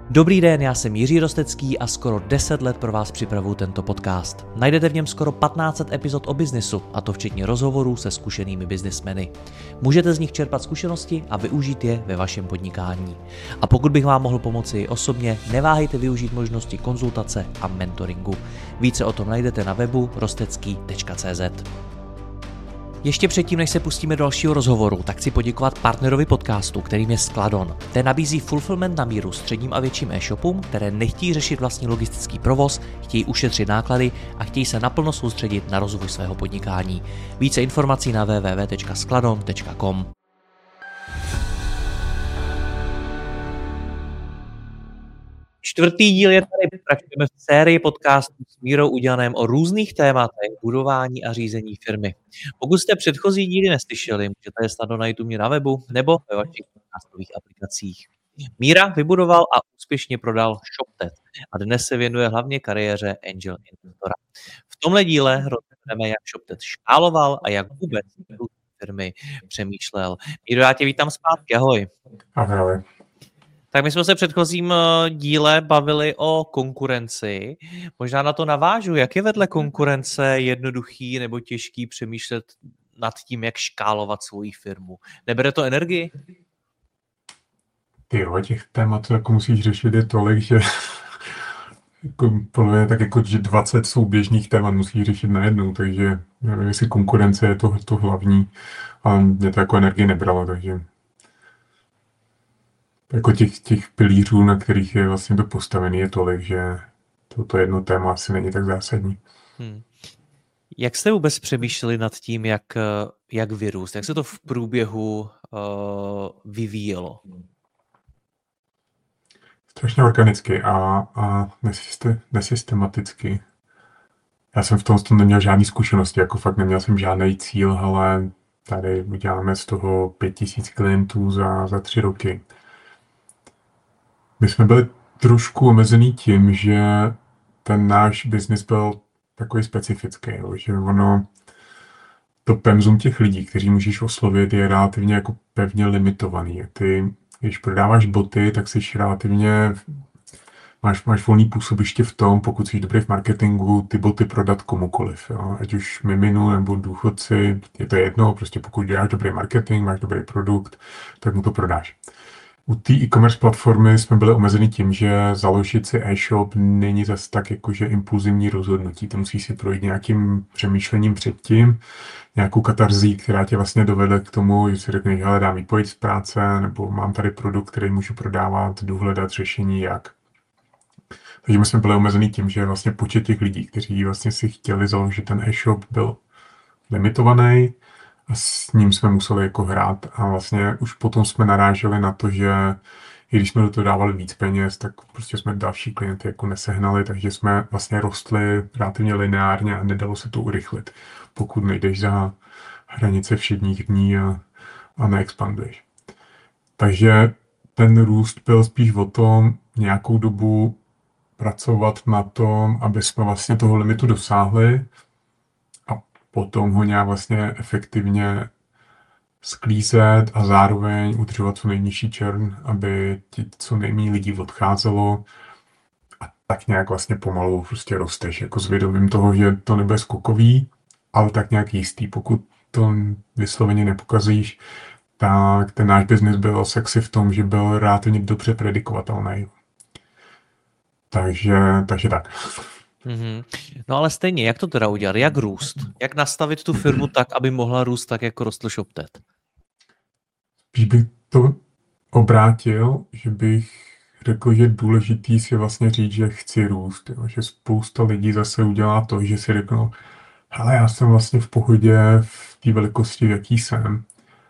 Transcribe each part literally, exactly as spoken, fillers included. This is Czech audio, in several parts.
Dobrý den, já jsem Jiří Rostecký a skoro deset let pro vás připravuju tento podcast. Najdete v něm skoro patnáct set epizod o biznesu, a to včetně rozhovorů se zkušenými biznismeny. Můžete z nich čerpat zkušenosti a využít je ve vašem podnikání. A pokud bych vám mohl pomoci osobně, neváhejte využít možnosti konzultace a mentoringu. Více o tom najdete na webu rostecký tečka cé zet. Ještě předtím, než se pustíme do dalšího rozhovoru, tak chci poděkovat partnerovi podcastu, kterým je Skladon. Ten nabízí fulfillment na míru středním a větším e-shopům, které nechtějí řešit vlastní logistický provoz, chtějí ušetřit náklady a chtějí se naplno soustředit na rozvoj svého podnikání. Více informací na w w w tečka skladon tečka com. Čtvrtý díl je tady, pokračujeme v sérii podcastů s Mírou Udělaném o různých tématech budování a řízení firmy. Pokud jste předchozí díly neslyšeli, můžete je snadno najít u mě na webu nebo ve vašich podcastových aplikacích. Míra vybudoval a úspěšně prodal ShopTet a dnes se věnuje hlavně kariéře angel investora. V tomhle díle rozhodneme, jak ShopTet škáloval a jak vůbec firmy přemýšlel. Míro, já tě vítám zpátky, ahoj. Ahoj. Tak my jsme se v předchozím díle bavili o konkurenci. Možná na to navážu. Jak je vedle konkurence jednoduchý nebo těžký přemýšlet nad tím, jak škálovat svoji firmu? Nebere to energii? Ty jo, těch témat, jako musíš řešit, je tolik, že jako, podle mě tak jako, že dvacet souběžných témat musíš řešit najednou, takže nevím, jestli konkurence je to, to hlavní, ale mě to jako energii nebralo, takže jako těch, těch pilířů, na kterých je vlastně to postavený, je tolik, že toto jedno téma asi není tak zásadní. Hmm. Jak jste vůbec přemýšleli nad tím, jak, jak vyrůst? Jak se to v průběhu uh, vyvíjelo? Strašně organicky a, a nesystem, nesystematicky. Já jsem v tom, tom neměl žádný zkušenosti, jako fakt neměl jsem žádný cíl, ale tady uděláme z toho pět tisíc klientů za, za tři roky. My jsme byli trošku omezený tím, že ten náš biznis byl takový specifický, jo, že ono, to penzum těch lidí, kteří můžeš oslovit, je relativně jako pevně limitovaný. Ty, když prodáváš boty, tak jsi relativně, máš, máš volný působiště v tom, pokud jsi dobrý v marketingu, ty boty prodat komukoliv. Jo. Ať už miminu nebo důchodci, je to jedno, prostě pokud děláš dobrý marketing, máš dobrý produkt, tak mu to prodáš. U té e-commerce platformy jsme byli omezeni tím, že založit si e-shop není zase tak jakože impulzivní rozhodnutí. To musíš si projít nějakým přemýšlením předtím, nějakou katarzí, která tě vlastně dovede k tomu, že si řekneš, hele, dám výpověď z práce, nebo mám tady produkt, který můžu prodávat, jdu hledat řešení jak. Takže my jsme byli omezeni tím, že vlastně počet těch lidí, kteří vlastně si chtěli založit ten e-shop, byl limitovaný. A s ním jsme museli jako hrát a vlastně už potom jsme naráželi na to, že i když jsme do toho dávali víc peněz, tak prostě jsme další klienty jako nesehnali, takže jsme vlastně rostli relativně lineárně a nedalo se to urychlit, pokud nejdeš za hranice všedních dní a, a neexpanduješ. Takže ten růst byl spíš o tom nějakou dobu pracovat na tom, aby jsme vlastně toho limitu dosáhli, potom ho nějak vlastně efektivně sklízet a zároveň udržovat co nejnižší churn, aby ti co nejméně lidí odcházelo a tak nějak vlastně pomalu prostě rosteš, jako s vědomím toho, že to nebude skokový, ale tak nějak jistý. Pokud to vysloveně nepokazíš, tak ten náš biznis byl sexy v tom, že byl relativně dobře predikovatelný. Takže, takže tak. Mm-hmm. No ale stejně, jak to teda udělat? Jak růst? Jak nastavit tu firmu tak, aby mohla růst tak, jako rostl ShopTet? Když bych to obrátil, že bych řekl, že důležitý si vlastně říct, že chci růst. Jo? Že spousta lidí zase udělá to, že si řeknou, hele, já jsem vlastně v pohodě v té velikosti, v jaký jsem.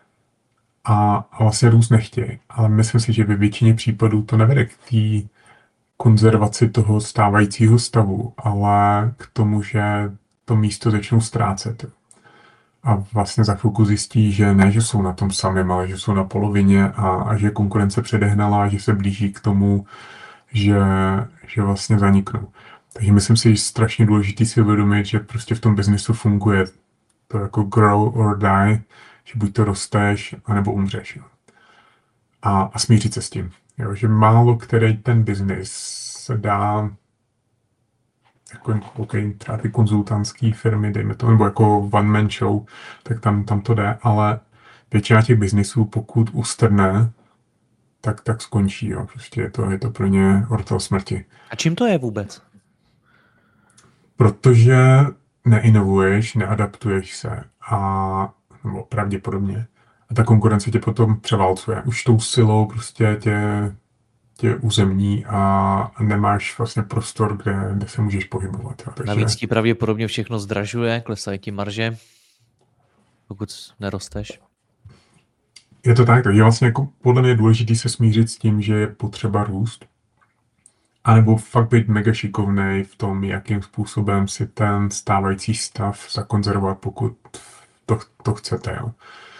A, a vlastně růst nechtějí. Ale myslím si, že ve většině případů to nevede k té konzervaci toho stávajícího stavu, ale k tomu, že to místo začnou ztrácet. A vlastně za chvilku zjistí, že ne, že jsou na tom samém, ale že jsou na polovině a, a že konkurence předehnala, že se blíží k tomu, že, že vlastně zaniknou. Takže myslím si, že je strašně důležitý si uvědomit, že prostě v tom biznesu funguje to jako grow or die, že buď to rosteš, anebo umřeš. Jo. A, a smířit se s tím. Jo, že málo který ten biznis se dá jako okay, třeba ty konzultantské firmy, dejme to, nebo jako one man show, tak tam, tam to jde, ale většina těch biznisů, pokud ustrne, tak, tak skončí. Jo. Prostě je to, je to pro ně ortel smrti. A čím to je vůbec? Protože neinovuješ, neadaptuješ se a nebo pravděpodobně. A ta konkurence tě potom převálcuje. Už tou silou prostě tě, tě uzemní a nemáš vlastně prostor, kde, kde se můžeš pohybovat. Jo. Takže... Navíc ti pravděpodobně všechno zdražuje, klesají ti marže, pokud nerosteš. Je to tak, takže vlastně jako podle mě je důležité se smířit s tím, že je potřeba růst. A nebo fakt být mega šikovnej v tom, jakým způsobem si ten stávající stav zakonzervovat, pokud to, to chcete. Jo.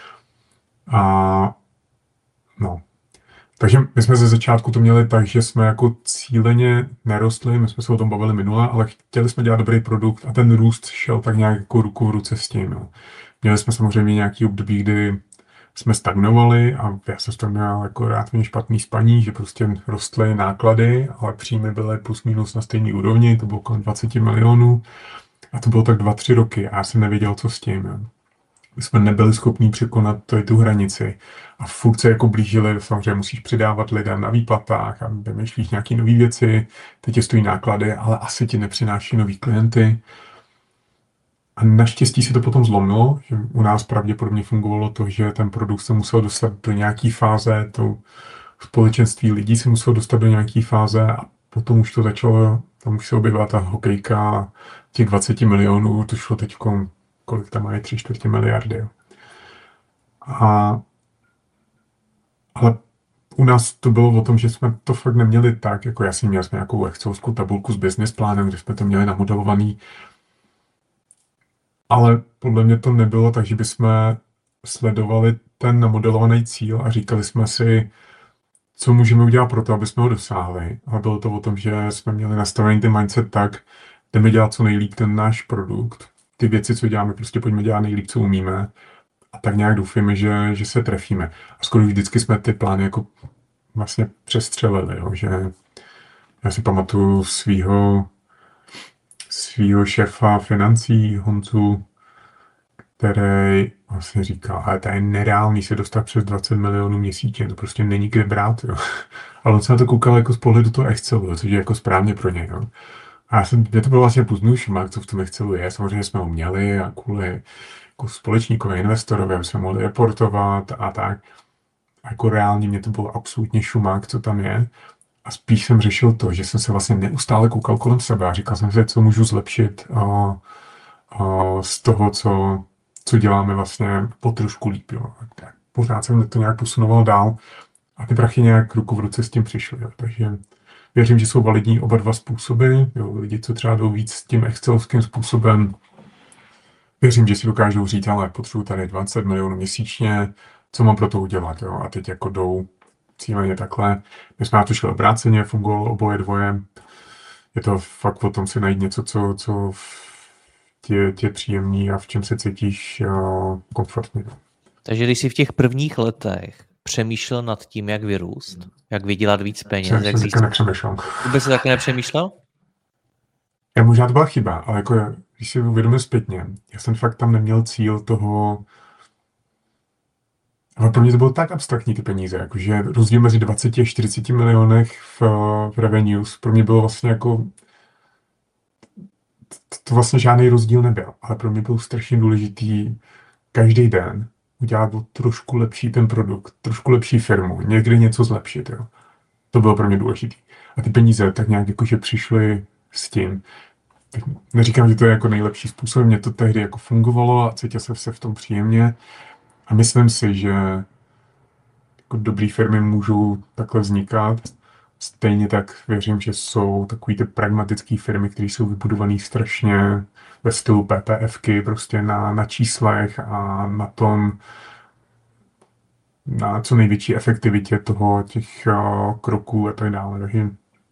A no. Takže my jsme ze začátku to měli tak, že jsme jako cíleně nerostli, my jsme se o tom bavili minule, ale chtěli jsme dělat dobrý produkt a ten růst šel tak nějak jako ruku v ruce s tím. Jo. Měli jsme samozřejmě nějaký období, kdy jsme stagnovali a já jsem z toho měl jako rád mě špatný spaní, že prostě rostly náklady, ale příjmy byly plus minus na stejné úrovni, to bylo kolem dvacet milionů a to bylo tak dva, tři roky a já jsem nevěděl, co s tím. Jo. My jsme nebyli schopni překonat to, tu hranici a furt se jako blížili, samozřejmě musíš přidávat lidem na výplatách a vymýšlíš nějaké nové věci, teď tě stojí náklady, ale asi ti nepřináší nový klienty. A naštěstí se to potom zlomilo, že u nás pravděpodobně fungovalo to, že ten produkt se musel dostat do nějaké fáze, to společenství lidí se muselo dostat do nějaké fáze a potom už to začalo, tam už se objevila ta hokejka těch dvacet milionů, to šlo teď, kolik tam mají, tři čtvrtě miliardy. Jo. A, ale u nás to bylo o tom, že jsme to fakt neměli tak, jako já jsem měl jsme nějakou excelovskou tabulku s business plánem, kde jsme to měli namodelovaný. Ale podle mě to nebylo tak, že bychom sledovali ten namodelovaný cíl a říkali jsme si, co můžeme udělat pro to, aby jsme ho dosáhli. Ale bylo to o tom, že jsme měli nastavený ten mindset tak, jdeme dělat co nejlíp ten náš produkt. Ty věci, co děláme, prostě pojďme dělat nejlíp, co umíme. A tak nějak doufíme, že, že se trefíme. A skoro vždycky jsme ty plány jako vlastně přestřelili. Jo? Že já si pamatuju svýho svýho šéfa financí Honzu, který vlastně říká, ale to je nereálný se dostat přes dvacet milionů měsíčně, to prostě není kde brát. Jo. Ale on se na to koukal jako z pohledu toho Excelu, což je jako správně pro něj. Jo. A já jsem, mě to bylo vlastně pozdnou šumak, co v tom Excelu je. Samozřejmě jsme ho měli a kvůli jako společníkovi, investorovi, aby jsme mohli reportovat a tak. A jako reálně mě to bylo absolutně šumak, co tam je. A spíš jsem řešil to, že jsem se vlastně neustále koukal kolem sebe a říkal jsem si, co můžu zlepšit uh, uh, z toho, co, co děláme vlastně po trošku líp. Jo. Tak pořád jsem to nějak posunoval dál a ty prachy nějak ruku v ruce s tím přišly. Jo. Takže věřím, že jsou validní oba dva způsoby. Jo. Lidi, co třeba jdou víc s tím excelovským způsobem, věřím, že si dokážou říct, ale potřebuji tady dvacet milionů měsíčně, co mám pro to udělat. Jo. A teď jako jdou cíleně takhle. My jsme na to šli obráceně, fungovalo oboje dvoje. Je to fakt o tom si najít něco, co, co tě, tě příjemný a v čem se cítíš uh, komfortně. Takže když jsi v těch prvních letech přemýšlel nad tím, jak vyrůst, jak vydělat víc peněz, jsem jak získat... nepřemýšlel. Vůbec jsi taky nepřemýšlel? Já možná to byla chyba, ale jako když si uvědomil zpětně, já jsem fakt tam neměl cíl toho. Ale pro mě to bylo tak abstraktní ty peníze, jakože rozdíl mezi dvacet a čtyřicet milionech v, v revenues pro mě bylo vlastně jako, to vlastně žádný rozdíl nebyl, ale pro mě byl strašně důležitý každý den udělat trošku lepší ten produkt, trošku lepší firmu, někdy něco zlepšit, jo. To bylo pro mě důležitý. A ty peníze tak nějak jakože přišly s tím. Tak neříkám, že to je jako nejlepší způsob, mě to tehdy jako fungovalo a cítil jsem se v tom příjemně. A myslím si, že jako dobré firmy můžou takhle vznikat. Stejně tak věřím, že jsou takový ty pragmatické firmy, které jsou vybudované strašně ve stylu PPFky, prostě na, na číslech a na tom, na co největší efektivitě toho, těch uh, kroků a tak dále. Takže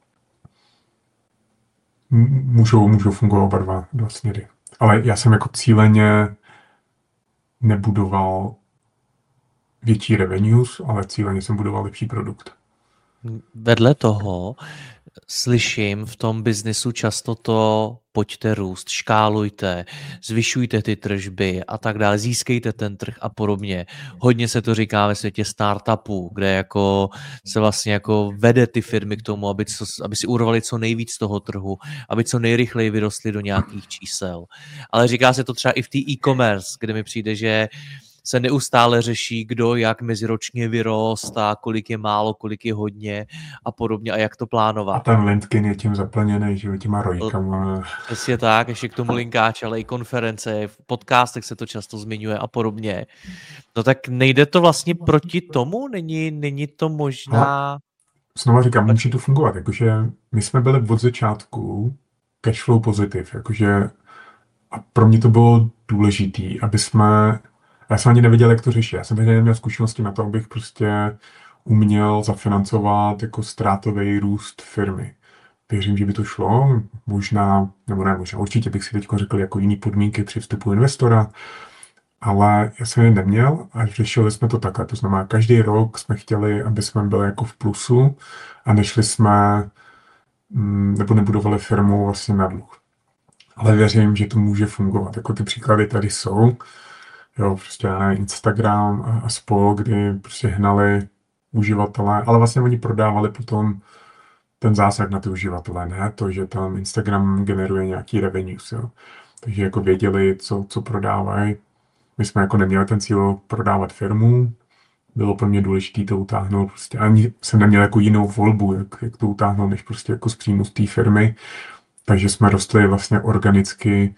můžou, můžou fungovat oba dva, dva směry. Ale já jsem jako cíleně nebudoval větší revenues, ale cíleně jsem budoval lepší produkt. Vedle toho slyším v tom biznisu často to pojďte růst, škálujte, zvyšujte ty tržby a tak dále, získejte ten trh a podobně. Hodně se to říká ve světě startupů, kde jako se vlastně jako vede ty firmy k tomu, aby, co, aby si urvali co nejvíc z toho trhu, aby co nejrychleji vyrostly do nějakých čísel. Ale říká se to třeba i v té e-commerce, kde mi přijde, že se neustále řeší, kdo jak meziročně vyrost a kolik je málo, kolik je hodně a podobně a jak to plánovat. A ten LinkedIn je tím zaplněný, že těma rojkama. Přesně tak, ještě k tomu linkáč, ale i konference, v podcastech se to často zmiňuje a podobně. No tak nejde to vlastně proti tomu? Není, není to možná... A znova říkám, může to fungovat, jakože my jsme byli od začátku cashflow pozitiv, jakože a pro mě to bylo důležitý, aby jsme, já jsem ani nevěděl, jak to řešit, já jsem neměl zkušenosti na to, abych prostě uměl zafinancovat jako ztrátový růst firmy. Věřím, že by to šlo, možná, nebo ne, možná určitě bych si teď řekl jako jiný podmínky při vstupu investora, ale já jsem je neměl a řešili jsme to takhle. To znamená, každý rok jsme chtěli, aby jsme byli jako v plusu a nešli jsme, nebo nebudovali firmu vlastně na dluh. Ale věřím, že to může fungovat. Jako ty příklady tady jsou. Jo, prostě Instagram a, a spol, kdy prostě hnali uživatelé, ale vlastně oni prodávali potom ten zásah na ty uživatele, ne to, že tam Instagram generuje nějaký revenues, jo. Takže jako věděli, co, co prodávají. My jsme jako neměli ten cíl prodávat firmu, bylo pro mě důležité to utáhnout, prostě ani jsem neměl jako jinou volbu, jak, jak to utáhnout, než prostě jako z příjmu z té firmy. Takže jsme rostli vlastně organicky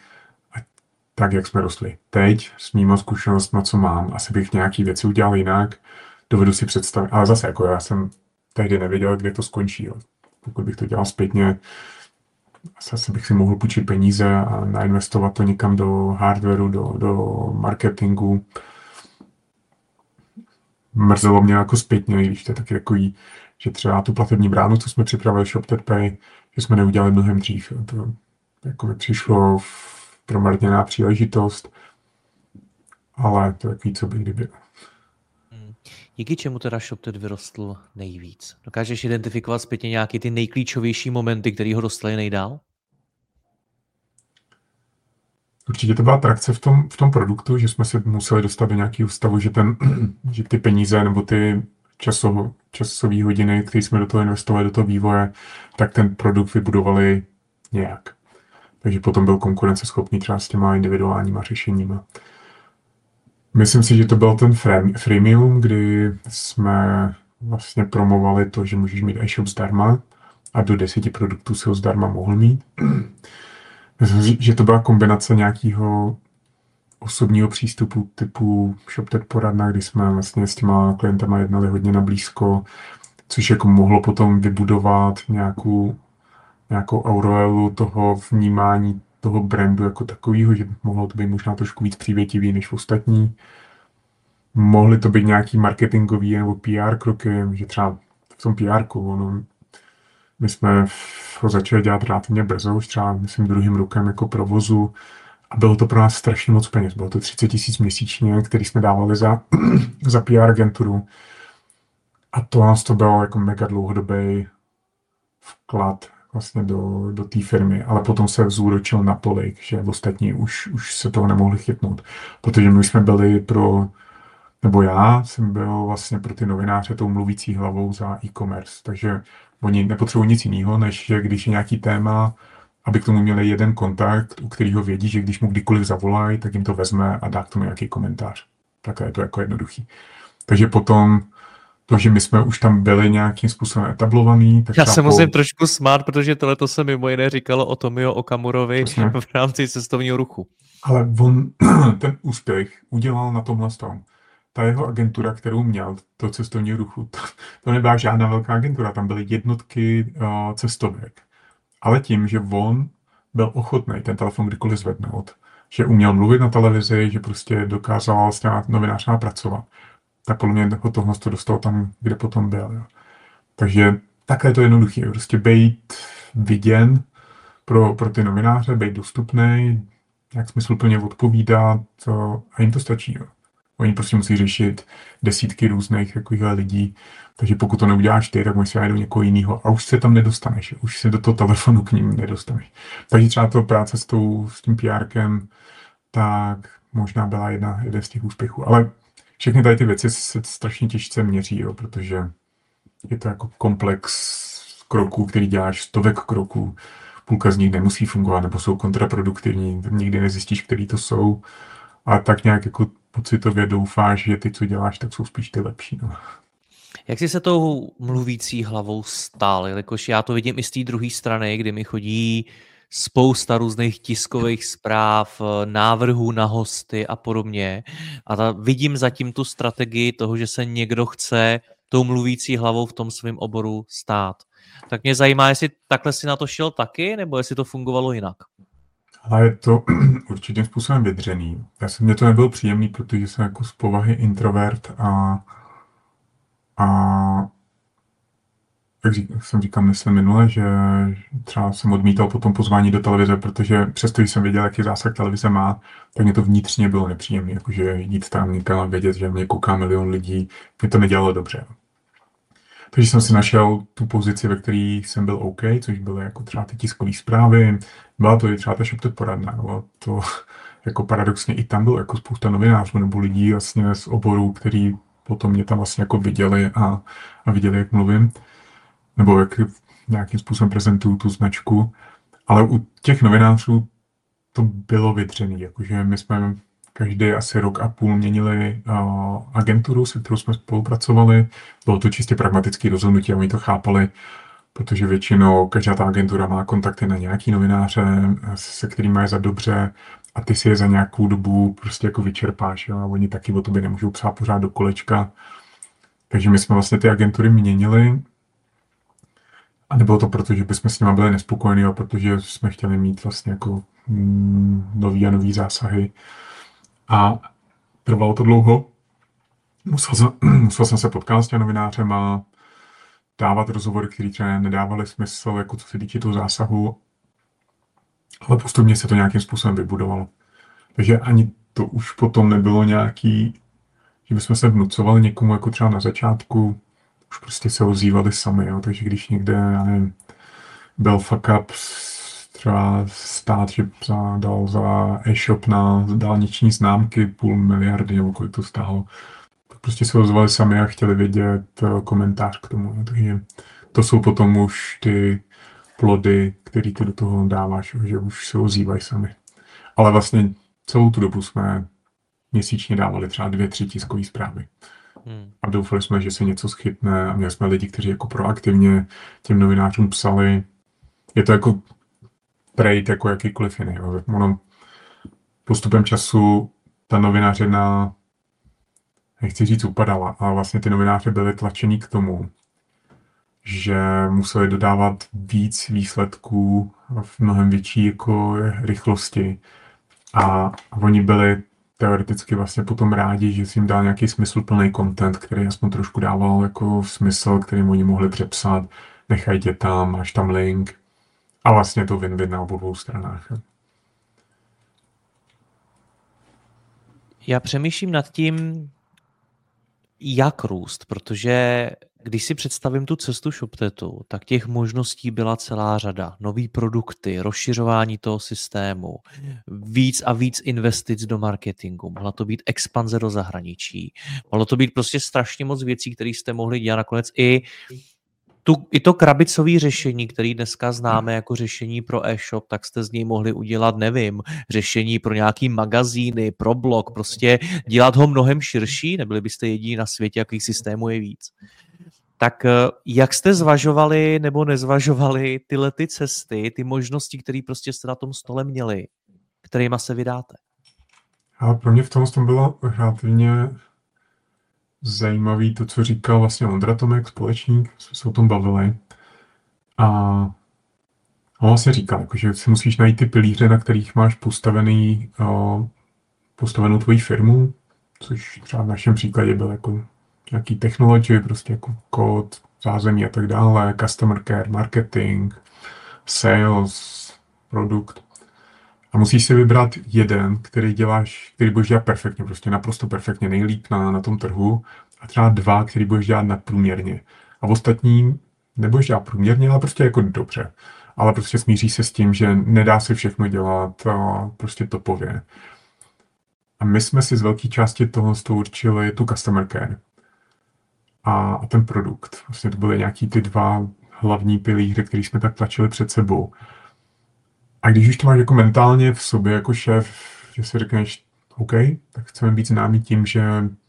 tak, jak jsme rostli. Teď s mýma zkušenostmi, co mám, asi bych nějaký věci udělal jinak, dovedu si představit, ale zase jako já jsem tehdy nevěděl, kde to skončí. Jo. Pokud bych to dělal zpětně, asi bych si mohl půjčit peníze a nainvestovat to někam do hardwareu, do, do marketingu. Mrzelo mě jako zpětně, když to je taky takový, že třeba tu platební bránu, co jsme připravili ShopTetPay, že jsme neudělali mnohem dřív. To jako mi přišlo promarněná příležitost, ale to je takový, co by kdyby. Hmm. Díky čemu teda ShopTet vyrostl nejvíc? Dokážeš identifikovat zpětně nějaké ty nejklíčovější momenty, které ho dostali nejdál? Určitě to byla trakce v tom, v tom produktu, že jsme se museli dostat do nějakého stavu, že, ten, že ty peníze nebo ty časov, časové hodiny, které jsme do toho investovali, do toho vývoje, tak ten produkt vybudovali nějak. Takže potom byl konkurenceschopný třeba s těma individuálníma řešeníma. Myslím si, že to byl ten freemium, kdy jsme vlastně promovali to, že můžeš mít e-shop zdarma a do deseti produktů se ho zdarma mohl mít. Myslím si, že to byla kombinace nějakého osobního přístupu typu ShopTet poradna, kdy jsme vlastně s těma klientama jednali hodně na blízko, což jako mohlo potom vybudovat nějakou, nějakou aureolu toho vnímání toho brandu jako takového, že mohlo to být možná trošku víc přívětivý než ostatní. Mohly to být nějaký marketingový nebo P R kroky, že třeba v tom P R ku, ono, my jsme ho začali dělat relativně brzo, už třeba myslím druhým rokem jako provozu a bylo to pro nás strašně moc peněz. Bylo to třicet tisíc měsíčně, který jsme dávali za, za P R agenturu. A to nás to bylo jako mega dlouhodobý vklad vlastně do, do té firmy, ale potom se zúročil natolik, že ostatní už, už se toho nemohli chytnout. Protože my jsme byli pro, nebo já jsem byl vlastně pro ty novináře tou mluvící hlavou za e-commerce, takže oni nepotřebují nic jiného, než že když je nějaký téma, aby k tomu měli jeden kontakt, u kterého vědí, že když mu kdykoliv zavolají, tak jim to vezme a dá k tomu nějaký komentář. Takhle je to jako jednoduchý. Takže potom to, že my jsme už tam byli nějakým způsobem etablovaný. Tak já se musím po... trošku smát, protože tohleto se mimo jiné říkalo o Tomio Okamurovi v rámci cestovního ruchu. Ale on ten úspěch udělal na tomhle stavu. Ta jeho agentura, kterou měl, to cestovního ruchu, to, to nebyla žádná velká agentura, tam byly jednotky uh, cestovek. Ale tím, že on byl ochotný ten telefon kdykoliv zvednout, že uměl mluvit na televizi, že prostě dokázal s těma novinářama pracovat, tak podle mě ho tohle to dostal tam, kde potom byl. Jo. Takže takhle je to jednoduché. Prostě být viděn pro, pro ty novináře, být dostupný, jak smysluplně odpovídat, to, a jim to stačí. Jo. Oni prostě musí řešit desítky různých takových lidí, takže pokud to neuděláš ty, tak musíš do někoho jiného a už se tam nedostaneš, už se do toho telefonu k ním nedostaneš. Takže třeba to práce s, tou, s tím PRkem, tak možná byla jedna, jeden z těch úspěchů. Ale všechny tady ty věci se strašně těžce měří, jo, protože je to jako komplex kroků, který děláš, stovek kroků. Půlka z nich nemusí fungovat, nebo jsou kontraproduktivní, nikdy nezjistíš, který to jsou. A tak nějak jako pocitově doufáš, že ty, co děláš, tak jsou spíš ty lepší. No. Jak jsi se tou mluvící hlavou stál? Jelikož já to vidím i z té druhé strany, kdy mi chodí spousta různých tiskových zpráv, návrhů na hosty a podobně. A ta, vidím zatím tu strategii toho, že se někdo chce tou mluvící hlavou v tom svém oboru stát. Tak mě zajímá, jestli takhle si na to šel taky, nebo jestli to fungovalo jinak. Ale je to určitým způsobem vydřený. Já jsem, mě to nebylo příjemný, protože jsem jako z povahy introvert a, a jak řík, jsem říkal, myslím minule, že třeba jsem odmítal potom pozvání do televize, protože přesto, že jsem věděl, jaký zásah televize má, tak mě to vnitřně bylo nepříjemné, jakože jít tam někam vědět, že mě kouká milion lidí, mě to nedělalo dobře. Takže jsem si našel tu pozici, ve které jsem byl OK, což byly jako třeba ty tiskové zprávy, byla to i třeba ta ShopTet poradna, no, to jako paradoxně i tam bylo jako spousta novinářů nebo lidí vlastně z oboru, kteří potom mě tam vlastně jako viděli a, a viděli, jak mluvím, nebo jak nějakým způsobem prezentuju tu značku, ale u těch novinářů to bylo vydřený, jakože my jsme každý asi rok a půl měnili uh, agenturu, se kterou jsme spolupracovali. Bylo to čistě pragmatické rozhodnutí a oni to chápali, protože většinou každá ta agentura má kontakty na nějaký novináře, se kterými je za dobře a ty si je za nějakou dobu prostě jako vyčerpáš. Jo? A oni taky o tobě nemůžou psát pořád do kolečka. Takže my jsme vlastně ty agentury měnili. A nebylo to proto, že bychom s nimi byli nespokojení, ale protože jsme chtěli mít vlastně jako mm, nový a nový zásahy. A trvalo to dlouho. Musel jsem, musel jsem se potkat s těmi novinářem a dávat rozhovory, které třeba nedávaly smysl, jako co se týče toho zásahu. Ale postupně se to nějakým způsobem vybudovalo. Takže ani to už potom nebylo nějaký, že bychom se vnucovali někomu jako třeba na začátku, už prostě se ozývali sami, jo. Takže když někde, já nevím, byl fuck up, třeba stát, že dal za e-shop na dálniční známky půl miliardy, nebo kolik to stálo, tak prostě se ozvali sami a chtěli vědět komentář k tomu. Jo. Takže to jsou potom už ty plody, který ty do toho dáváš, že už se ozývají sami. Ale vlastně celou tu dobu jsme měsíčně dávali třeba dvě, tři tiskové zprávy. Hmm. A doufali jsme, že se něco schytne a měli jsme lidi, kteří jako proaktivně těm novinářům psali. Je to jako trade jako jakýkoliv jiný. Jo. Ono postupem času ta novinářina, nechci říct upadala, ale vlastně ty novináři byli tlačení k tomu, že museli dodávat víc výsledků v mnohem větší jako rychlosti a oni byli teoreticky vlastně potom rádi, že si jim dal nějaký smysluplný content, který aspoň trošku dával jako smysl, kterým oni mohli přepsat, nechaj tě tam, máš tam link a vlastně to win-win na obou dvou stranách. Já přemýšlím nad tím, jak růst, protože když si představím tu cestu ShopTetu, tak těch možností byla celá řada. Nový produkty, rozšiřování toho systému, víc a víc investic do marketingu, mohla to být expanze do zahraničí, mohlo to být prostě strašně moc věcí, které jste mohli dělat nakonec i Tu, i to krabicové řešení, které dneska známe jako řešení pro e-shop, tak jste z něj mohli udělat, nevím, řešení pro nějaký magazíny, pro blog, prostě dělat ho mnohem širší, nebyli byste jediní na světě, jakých systémů je víc. Tak jak jste zvažovali nebo nezvažovali tyhle ty cesty, ty možnosti, které prostě jste na tom stole měli, kterýma se vydáte? A pro mě v tom tom bylo relativně zajímavý to, co říkal vlastně Ondra Tomek, společník, jsme se o tom bavili. A on vlastně říkal, jako, že si musíš najít ty pilíře, na kterých máš postavený, o, postavenou tvoji firmu, což třeba v našem příkladě byl jako nějaký technology, prostě jako kód, zázemí a tak dále, customer care, marketing, sales, produkt. A musíš si vybrat jeden, který děláš, který budeš dělat perfektně, prostě naprosto perfektně, nejlíp na, na tom trhu, a třeba dva, který budeš dělat nadprůměrně. A v ostatní nebudeš dělat průměrně, ale prostě jako dobře. Ale prostě smíříš se s tím, že nedá se všechno dělat a prostě topově. A my jsme si z velké části toho z toho určili tu customer care a, a ten produkt. Vlastně to byly nějaký ty dva hlavní pilíře, který jsme tak tlačili před sebou. A když už to máš jako mentálně v sobě jako šéf, že si řekneš, OK, tak chceme být známí tím, že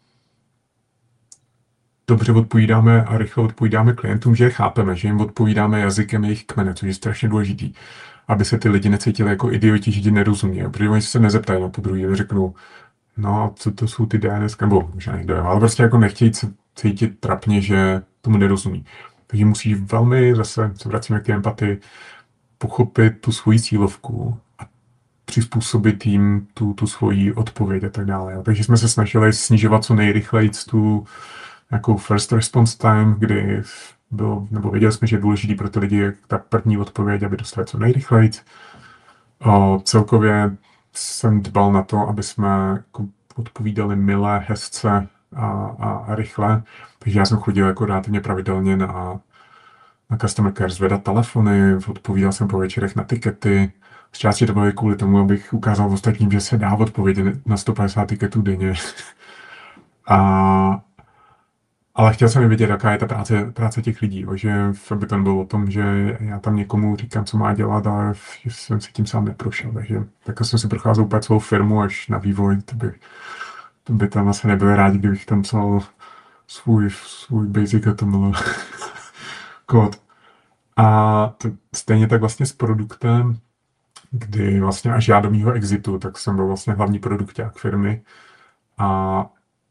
dobře odpovídáme a rychle odpovídáme klientům, že je chápeme, že jim odpovídáme jazykem jejich kmene, což je strašně důležitý, aby se ty lidi necítili jako idioti, že ti nerozumí, protože oni se nezeptají na to druhý, řeknou, no, co to jsou ty D N S, nebo možná někdo, ale prostě jako nechtějí se cítit trapně, že tomu nerozumí. Takže musíš velmi, zase se vracíme k té empatii, pochopit tu svoji cílovku a přizpůsobit jim tu, tu svoji odpověď a tak dále. Jo. Takže jsme se snažili snižovat co nejrychleji tu jako first response time, kdy bylo, nebo věděli jsme, že je důležitý pro ty lidi ta první odpověď, aby dostali co nejrychleji. O, celkově jsem dbal na to, aby jsme jako odpovídali milé, hezce a, a, a rychle. Takže já jsem chodil jako relativně pravidelně na, na customer care zvedat telefony, odpovídal jsem po večerech na tikety. Z části to bylo kvůli tomu, abych ukázal ostatním, že se dá odpovědět na sto padesát tiketů denně. a, ale chtěl jsem vědět, jaká je ta práce, práce těch lidí, že by to bylo o tom, že já tam někomu říkám, co má dělat, ale že jsem si tím sám neprošel. Takže tak jsem si procházel úplně celou firmu až na vývoj. To by, to by tam asi nebyli rádi, kdybych tam psal svůj, svůj basic H T M L kód. A to, stejně tak vlastně s produktem, kdy vlastně až já do mýho exitu, tak jsem byl vlastně hlavní produkták firmy a,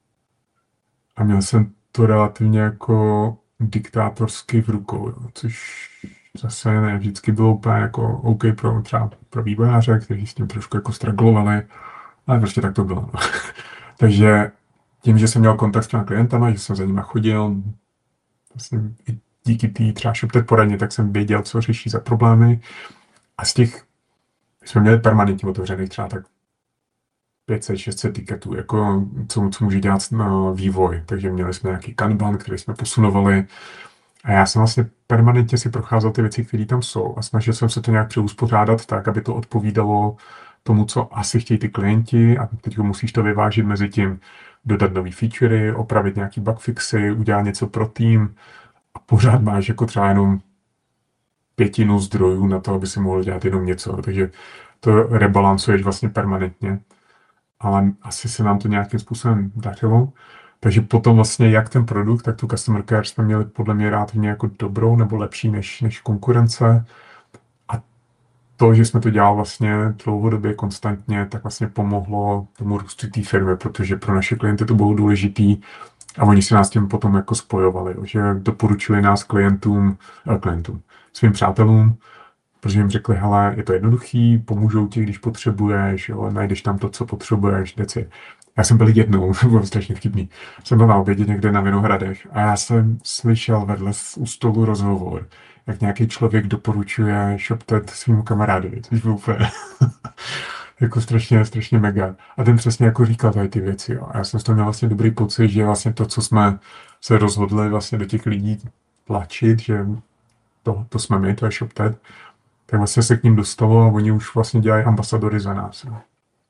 a měl jsem to relativně jako diktátorsky v rukou, jo, což zase ne vždycky bylo úplně jako OK pro, třeba pro vývojáře, kteří s tím trošku jako straglovali, ale prostě tak to bylo. No. Takže tím, že jsem měl kontakt s těma klientama, že jsem za nima chodil, vlastně i díky té třeba ShopTet poradně, tak jsem věděl, co řeší za problémy. A z těch jsme měli permanentně otevřených třeba tak pět set šest set tiketů, jako co, co může dělat na vývoj. Takže měli jsme nějaký kanban, který jsme posunovali. A já jsem vlastně permanentně si procházel ty věci, které tam jsou. A snažil jsem se to nějak přeuspořádat tak, aby to odpovídalo tomu, co asi chtějí ty klienti. A teď musíš to vyvážit mezi tím, dodat nový featurey, opravit nějaký bugfixy, udělat něco pro tým. A pořád máš jako třeba jenom pětinu zdrojů na to, aby si mohl dělat jenom něco. Takže to rebalancuješ vlastně permanentně. Ale asi se nám to nějakým způsobem dařilo. Takže potom vlastně jak ten produkt, tak tu customer care jsme měli podle mě relativně jako dobrou nebo lepší než, než konkurence. A to, že jsme to dělali vlastně dlouhodobě, konstantně, tak vlastně pomohlo tomu růstu té firmy, protože pro naše klienty to bylo důležitý a oni si nás tím potom jako spojovali, že doporučili nás klientům, eh, klientům, svým přátelům, protože jim řekli, hele, je to jednoduchý, pomůžou ti, když potřebuješ, jo, najdeš tam to, co potřebuješ, deci. Já jsem byl jednou, bylo strašně vtipný, jsem byl na obědě někde na Vinohradech a já jsem slyšel vedle u stolu rozhovor, jak nějaký člověk doporučuje ShopTet svým kamarádovi, což bylo úplně jako strašně, strašně mega. A ten přesně jako říkal tady ty věci. Jo. A já jsem z toho měl vlastně dobrý pocit, že vlastně to, co jsme se rozhodli vlastně do těch lidí tlačit, že to, to jsme my, to je ShopTet, tak vlastně se k ním dostalo a oni už vlastně dělají ambasadory za nás. Jo.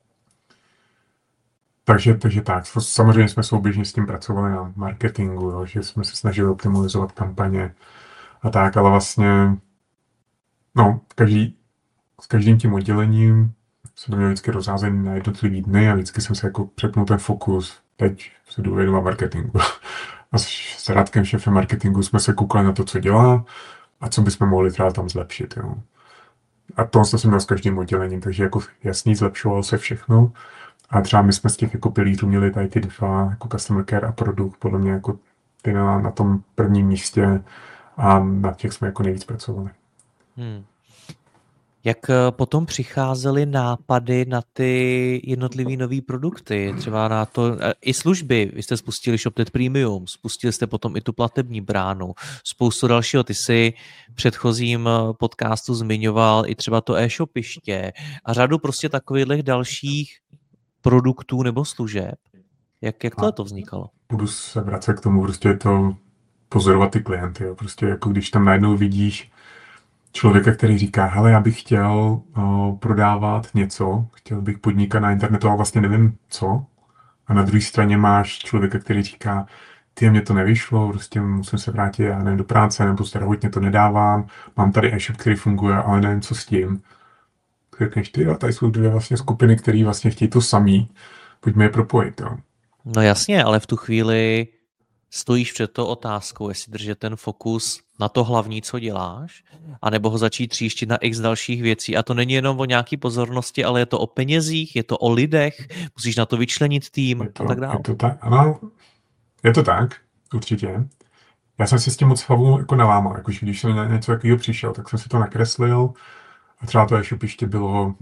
Takže, takže tak, samozřejmě jsme souběžně s tím pracovali na marketingu, jo, že jsme se snažili optimalizovat kampaně a tak, ale vlastně no, každý, s každým tím oddělením jsem to měl vždycky rozházený na jednotlivý dny a vždycky jsem se jako přepnul ten fokus, teď se jdu věnovat marketingu. A s Radkem, šéfem marketingu, jsme se koukali na to, co dělá a co bychom mohli třeba tam zlepšit. Jo. A to jsem měl s každým oddělením, takže jako jasný, zlepšovalo se všechno. A třeba my jsme z těch jako pilířů měli tady ty dva, jako customer care a produkt, podle mě jako ty na, na tom prvním místě a na těch jsme jako nejvíc pracovali. Hmm. Jak potom přicházely nápady na ty jednotlivý nový produkty, třeba na to i služby? Vy jste spustili ShopTet Premium, spustili jste potom i tu platební bránu, spoustu dalšího. Ty jsi v předchozím podcastu zmiňoval i třeba to e-shopiště a řadu prostě takových dalších produktů nebo služeb. Jak, jak tohle to vznikalo? Budu se vracet k tomu, prostě je to pozorovat ty klienty. Jo. Prostě jako když tam najednou vidíš člověka, který říká, hele, já bych chtěl uh, prodávat něco, chtěl bych podnikat na internetu, ale vlastně nevím co. A na druhé straně máš člověka, který říká, ty, mě to nevyšlo, prostě musím se vrátit, já nevím, do práce, nebo zdravotně to nedávám, mám tady e-shop, který funguje, ale nevím, co s tím. Řekneš ty, jo, tady jsou dvě vlastně skupiny, které vlastně chtějí to samý, pojďme je propojit, jo. No jasně, ale v tu chvíli stojíš před tou otázkou, jestli držet ten fokus na to hlavní, co děláš, anebo ho začít tříštit na x dalších věcí. A to není jenom o nějaký pozornosti, ale je to o penězích, je to o lidech, musíš na to vyčlenit tým to, a tak dále. Je to tak, ano, je to tak, určitě. Já jsem si s tím moc hlavu jako nalámal, jakože když jsem na něco takového přišel, tak jsem si to nakreslil a třeba to e-shopiště bylo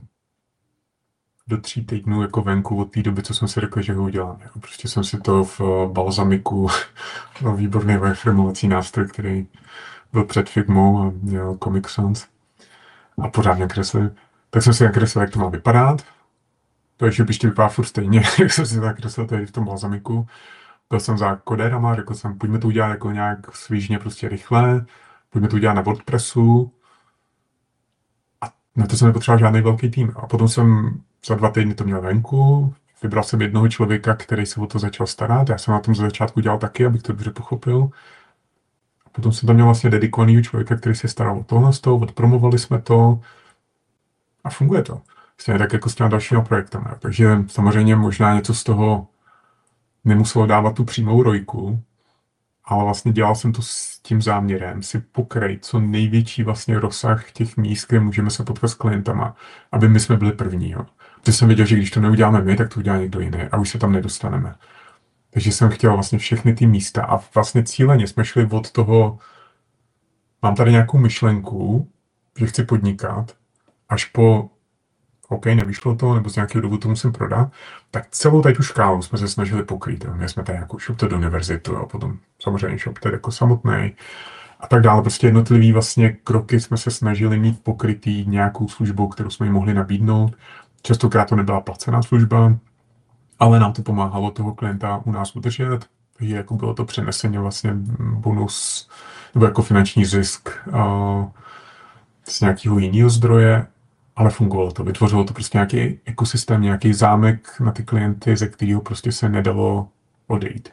do tří týdnů jako venku od té doby, co jsem si řekl, že ho udělám. Jako prostě jsem si to v Balsamiku, byl výborný wireframovací nástroj, který byl před Figmou a měl Comic Sans a pořádně kreslil. Tak jsem si nakreslil, jak to má vypadat. To e-shopiště vypadá furt stejně, jak jsem si to nakreslil tady v tom Balsamiku. Byl jsem za kodérama, řekl jsem, pojďme to udělat jako nějak svížně, prostě rychle, pojďme to udělat na WordPressu. A na to jsem nepotřeboval žádný velký tým. A potom jsem za dva týdny to měl venku, vybral jsem jednoho člověka, který se o to začal starat. Já jsem na tom ze začátku dělal taky, abych to dobře pochopil. A potom jsem tam měl vlastně dedikovaného člověka, který se staral o tohle z toho, odpromovali jsme to a funguje to. Stejně tak jako s těmi dalšími projektami. Takže samozřejmě možná něco z toho nemuselo dávat tu přímou rojku, ale vlastně dělal jsem to s tím záměrem si pokryt co největší vlastně rozsah těch míst, kde můžeme se potkat s klientama, aby my jsme byli první. Jo. Protože jsem věděl, že když to neuděláme my, tak to udělá někdo jiný a už se tam nedostaneme. Takže jsem chtěl vlastně všechny ty místa a vlastně cíleně jsme šli od toho, mám tady nějakou myšlenku, že chci podnikat, až po OK, nevyšlo to, nebo z nějakého důvodu to musím prodat, tak celou tady tu škálu jsme se snažili pokrýt. My jsme tady jako ShopTet univerzitu, a potom samozřejmě ShopTet jako samotný a tak dále. Prostě jednotlivý vlastně kroky jsme se snažili mít pokrytý nějakou službou, kterou jsme jim mohli nabídnout. Častokrát to nebyla placená služba, ale nám to pomáhalo toho klienta u nás udržet. Takže jako bylo to přeneseně vlastně bonus nebo jako finanční zisk uh, z nějakého jiného zdroje. Ale fungovalo to, vytvořilo to prostě nějaký ekosystém, nějaký zámek na ty klienty, ze kterého prostě se nedalo odejít.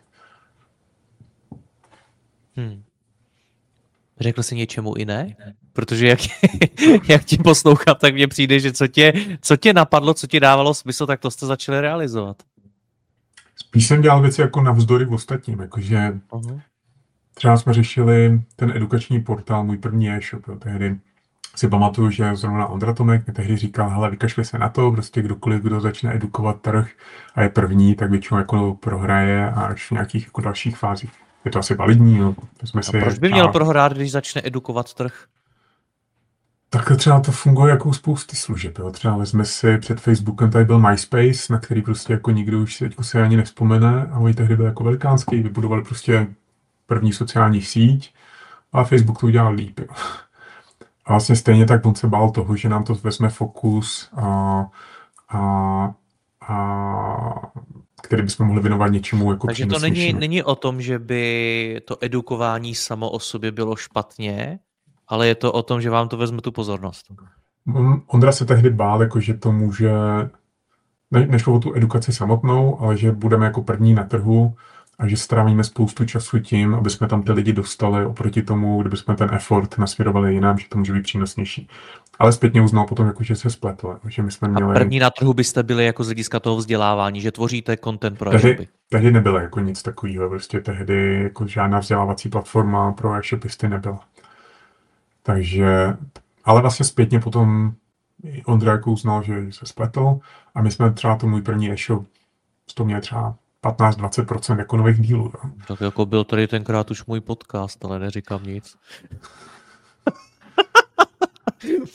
Hmm. Řekl jsi něčemu i ne? Protože jak, jak ti poslouchám, tak mně přijde, že co tě, co tě napadlo, co ti dávalo smysl, tak to jste začali realizovat. Spíš jsem dělal věci jako navzdory ostatním, jakože uh-huh. třeba jsme řešili ten edukační portál, můj první e-shop, jo, tehdy si pamatuju, že zrovna Ondra Tomek mi tehdy říkal, hele, vykašli se na to, prostě kdokoliv, kdo začne edukovat trh a je první, tak většinou jako prohraje a až v nějakých jako dalších fázích. Je to asi validní, no. Jsme si proč by měl prohrát, když začne edukovat trh? Tak třeba to funguje jako spousty služeb, jo. Třeba vezme si před Facebookem, tady byl MySpace, na který prostě jako nikdo už se, se ani nevzpomene a oni tehdy byl jako velikánský, vybudovali prostě první sociální síť a Facebook to udělal líp, jo. A vlastně stejně tak on se bál toho, že nám to vezme fokus, a, a, a, který bychom mohli věnovat něčemu jako Takže to není, není o tom, že by to edukování samo o sobě bylo špatně, ale je to o tom, že vám to vezme tu pozornost. Ondra se tehdy bál, jako, že to může, ne, nešlo o tu edukaci samotnou, ale že budeme jako první na trhu a že strávíme spoustu času tím, aby jsme tam ty lidi dostali oproti tomu, kdyby jsme ten effort nasměrovali jinam, že to může být přínosnější. Ale zpětně uznal potom, jako, že se spletl. Že my jsme měli... A první na trhu byste byli jako z hlediska toho vzdělávání, že tvoříte content pro tehdy, e-shopy. Tehdy nebylo jako nic takového, prostě tehdy jako žádná vzdělávací platforma pro e-shopisty nebyla. Takže, ale vlastně zpětně potom Ondra jako uznal, že se spletl a my jsme třeba to můj první e-shop, z toho měli třeba patnáct až dvacet procent jako nových dílů. Jo. Tak jako byl tady tenkrát už můj podcast, ale neříkám nic.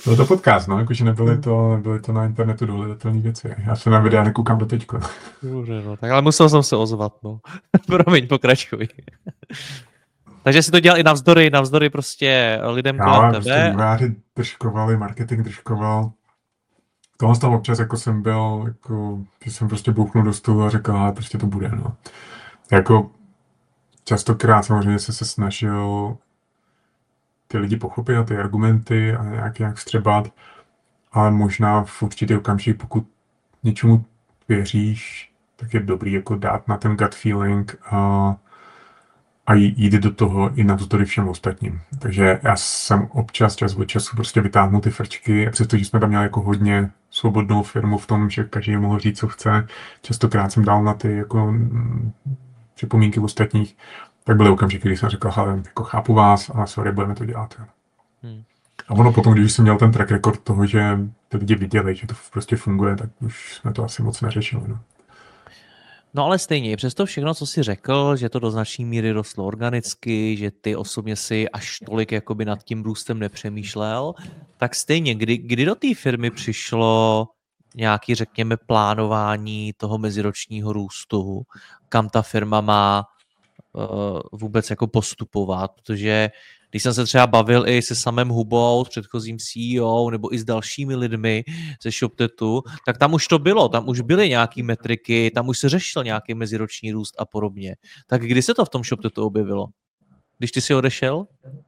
Byl to podcast, no, jakože nebyly to, nebyly to na internetu dohledatelné věci. Já se na videa nekoukám do teďko. Dobře, no, tak ale musel jsem se ozvat, no. Promiň, pokračuj. Takže si to dělal i navzdory, navzdory prostě lidem Já, kolem prostě tebe. vývojáři držkovali, marketing držkoval. Tohle tam občas jako jsem byl, jako, že jsem prostě bouchnul do stolu a řekl, ale prostě to bude, no. Jako častokrát samozřejmě se se snažil ty lidi pochopit a ty argumenty a nějak, nějak vstřebat, ale možná v určitý okamžik, pokud něčemu věříš, tak je dobrý jako dát na ten gut feeling a, a jít do toho i navzdory všem ostatním. Takže já jsem občas, čas od času prostě vytáhnul ty frčky, a přestože jsme tam měli jako hodně svobodnou firmu v tom, že každý mohl říct, co chce, častokrát jsem dal na ty jako připomínky ostatních, tak byly okamžiky, kdy jsem řekl, hele, jako chápu vás, ale sorry, budeme to dělat. Hmm. A ono potom, když jsem měl ten track record toho, že ty lidi viděli, že to prostě funguje, tak už jsme to asi moc neřešili. No. No ale stejně, přesto všechno, co jsi řekl, že to do značné míry rostlo organicky, že ty osobně si až tolik jakoby nad tím růstem nepřemýšlel, tak stejně, kdy, kdy do té firmy přišlo nějaký, řekněme, plánování toho meziročního růstu, kam ta firma má uh, vůbec jako postupovat, protože když jsem se třeba bavil i se samým Hubou, s předchozím C E O, nebo i s dalšími lidmi ze ShopTetu, tak tam už to bylo, tam už byly nějaké metriky, tam už se řešil nějaký meziroční růst a podobně. Tak kdy se to v tom ShopTetu objevilo? Když ty jsi odešel?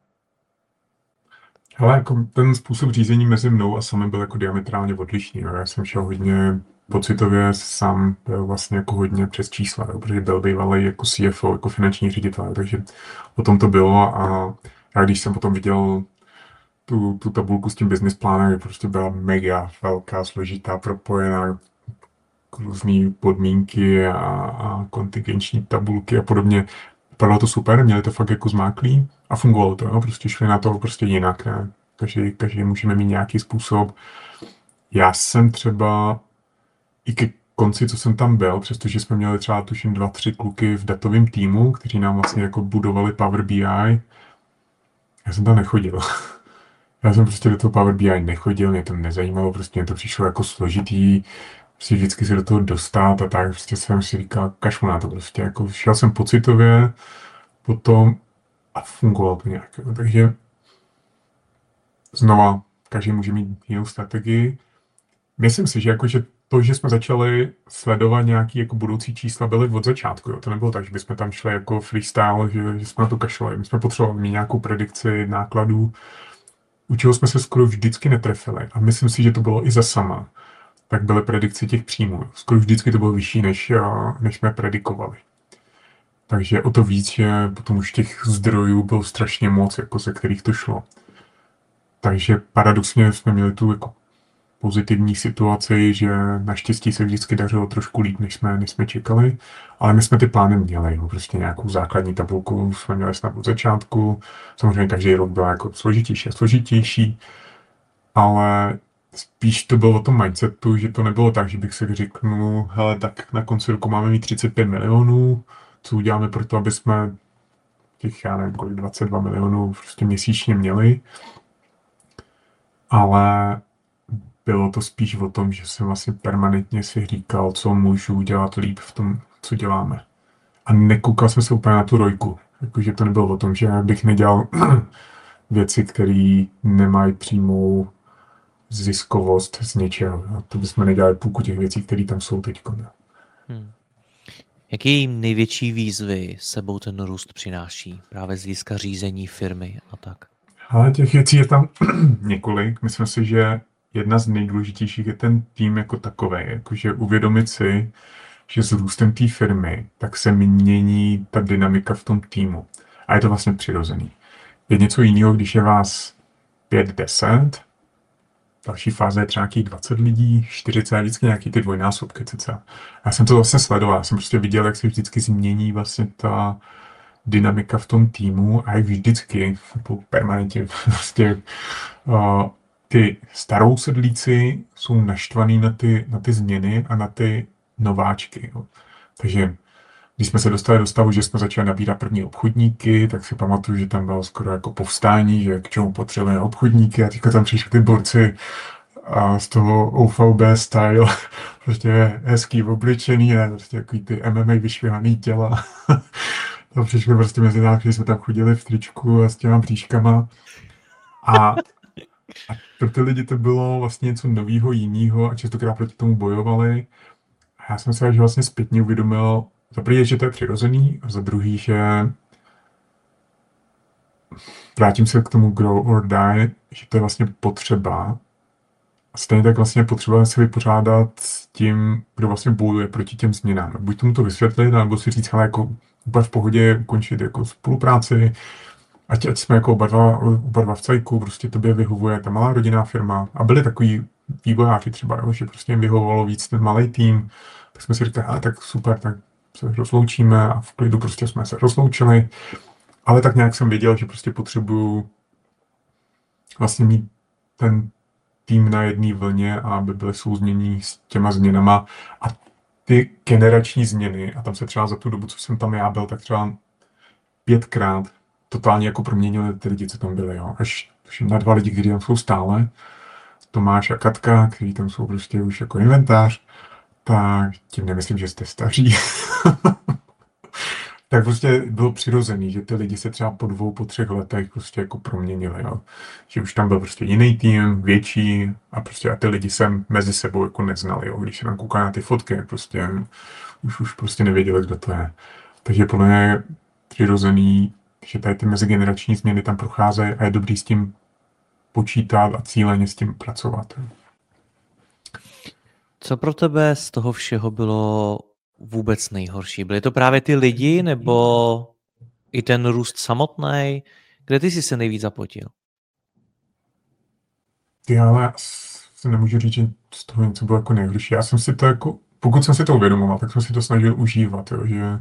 Ale jako ten způsob řízení mezi mnou a samým byl jako diametrálně odlišný. No. Já jsem šel hodně pocitově, sám byl vlastně jako hodně přes čísla, jo, protože byl bývalý jako C F O, jako finanční ředitel, takže o tom to bylo a já když jsem potom viděl tu, tu tabulku s tím business plánem, je prostě byla mega velká, složitá, propojená, různé podmínky a, a kontingenční tabulky a podobně. Vypadalo to super, měli to fakt jako zmáklý a fungovalo to, jo? Prostě šli na to prostě jinak, ne? Každý, každý můžeme mít nějaký způsob. Já jsem třeba i ke konci, co jsem tam byl, přestože jsme měli třeba tuším dva, tři kluky v datovém týmu, kteří nám vlastně jako budovali Power B I, já jsem tam nechodil. Já jsem prostě do toho Power B I nechodil, mě to nezajímalo, prostě mě to přišlo jako složitý, prostě vždycky se do toho dostat a tak, prostě jsem si říkal, kašlu na to prostě, jako šel jsem pocitově potom a fungovalo to nějak, takže znova, každý může mít jinou strategii. Myslím si, že jakože to, že jsme začali sledovat nějaký jako budoucí čísla, byly od začátku. Jo. To nebylo tak, že bychom tam šli jako freestyle, že, že jsme na to kašlali. My jsme potřebovali mít nějakou predikci nákladů, u čeho jsme se skoro vždycky netrefili. A myslím si, že to bylo i za sama. Tak byly predikce těch příjmů. Skoro vždycky to bylo vyšší, než, než jsme predikovali. Takže o to víc, že potom už těch zdrojů bylo strašně moc, jako ze kterých to šlo. Takže paradoxně jsme měli tu jako pozitivní situaci, že naštěstí se vždycky dařilo trošku líp, než jsme, než jsme čekali, ale my jsme ty plány měli, no, prostě nějakou základní tabulku jsme měli snad od začátku, samozřejmě každý rok byl jako složitější a složitější, ale spíš to bylo o tom mindsetu, že to nebylo tak, že bych si řekl, hele, tak na konci roku máme mít třicet pět milionů, co uděláme pro to, aby jsme těch, já nevím, kolik dvacet dva milionů prostě měsíčně měli, ale bylo to spíš o tom, že jsem vlastně permanentně si říkal, co můžu dělat líp v tom, co děláme. A nekoukal jsem se úplně na tu rojku. Jakože to nebylo o tom, že bych nedělal věci, které nemají přímou ziskovost z něčeho. A to bychom nedělali půlku těch věcí, které tam jsou teď. Hmm. Jaký největší výzvy sebou ten růst přináší? Právě z hlediska řízení firmy a tak. Ale těch věcí je tam několik. Myslím si, že jedna z nejdůležitějších je ten tým jako takový. Jakože uvědomit si, že s růstem té firmy tak se mění ta dynamika v tom týmu. A je to vlastně přirozený. Je něco jiného, když je vás pět deset, další fáze je třeba nějakých dvacet lidí, čtyřicet, vždycky nějaký ty dvojnásobky cca. Já jsem to vlastně sledoval, já jsem prostě viděl, jak se vždycky změní vlastně ta dynamika v tom týmu a jak vždycky, permanentně vlastně uh, ty starou sedlíci jsou naštvaný na ty, na ty změny a na ty nováčky. Jo. Takže když jsme se dostali do stavu, že jsme začali nabírat první obchodníky, tak si pamatuju, že tam bylo skoro jako povstání, že k čemu potřebujeme obchodníky a teďka tam přišli ty borci a z toho O V B style, prostě hezký obličený, ne, prostě takový ty M M A vyšvihaný těla. Tam přišli prostě mezi nás, když jsme tam chodili v tričku a s těma příškama. A, a pro ty lidi to bylo vlastně něco novýho, jinýho a častokrát proti tomu bojovali. A já jsem se až vlastně zpětně uvědomil, za první, že to je přirozený, a za druhý, že vrátím se k tomu grow or die, že to je vlastně potřeba. A stejně tak vlastně potřeba se vypořádat s tím, kdo vlastně bojuje proti těm změnám. Buď tomu to vysvětlit, nebo si říct, ale jako úplně v pohodě ukončit jako spolupráci, ať, ať jsme jako oba dva, oba dva v cajku, prostě tobě vyhovuje ta malá rodinná firma. A byli takový vývojáři třeba, jo, že prostě jim vyhovovalo víc ten malý tým, tak jsme si říkali, ale tak super, tak se rozloučíme a v klidu prostě jsme se rozloučili. Ale tak nějak jsem věděl, že prostě potřebuju vlastně mít ten tým na jedné vlně a aby byly souznění s těma změnama. A ty generační změny, a tam se třeba za tu dobu, co jsem tam já byl, tak třeba pětkrát totálně jako proměnili ty lidi, co tam byli. Jo. Až na dva lidi, kteří tam jsou stále, Tomáš a Katka, kteří tam jsou prostě už jako inventář, tak tím nemyslím, že jste staří. Tak prostě bylo přirozený, že ty lidi se třeba po dvou, po třech letech prostě jako proměnili, jo. Že už tam byl prostě jiný tým, větší a prostě a ty lidi se mezi sebou jako neznali, jo. Když se tam koukali na ty fotky, prostě už, už prostě nevěděli, kdo to je. Takže podle mě je přirozený, že tady ty mezigenerační změny tam procházejí a je dobrý s tím počítat a cíleně s tím pracovat. Jo. Co pro tebe z toho všeho bylo vůbec nejhorší? Byly to právě ty lidi, nebo i ten růst samotný? Kde ty jsi se nejvíc zapotil? Ty, ale se nemůžu říct, že z toho něco bylo jako nejhorší. Já jsem si to jako, pokud jsem si to uvědomoval, tak jsem si to snažil užívat, jo, že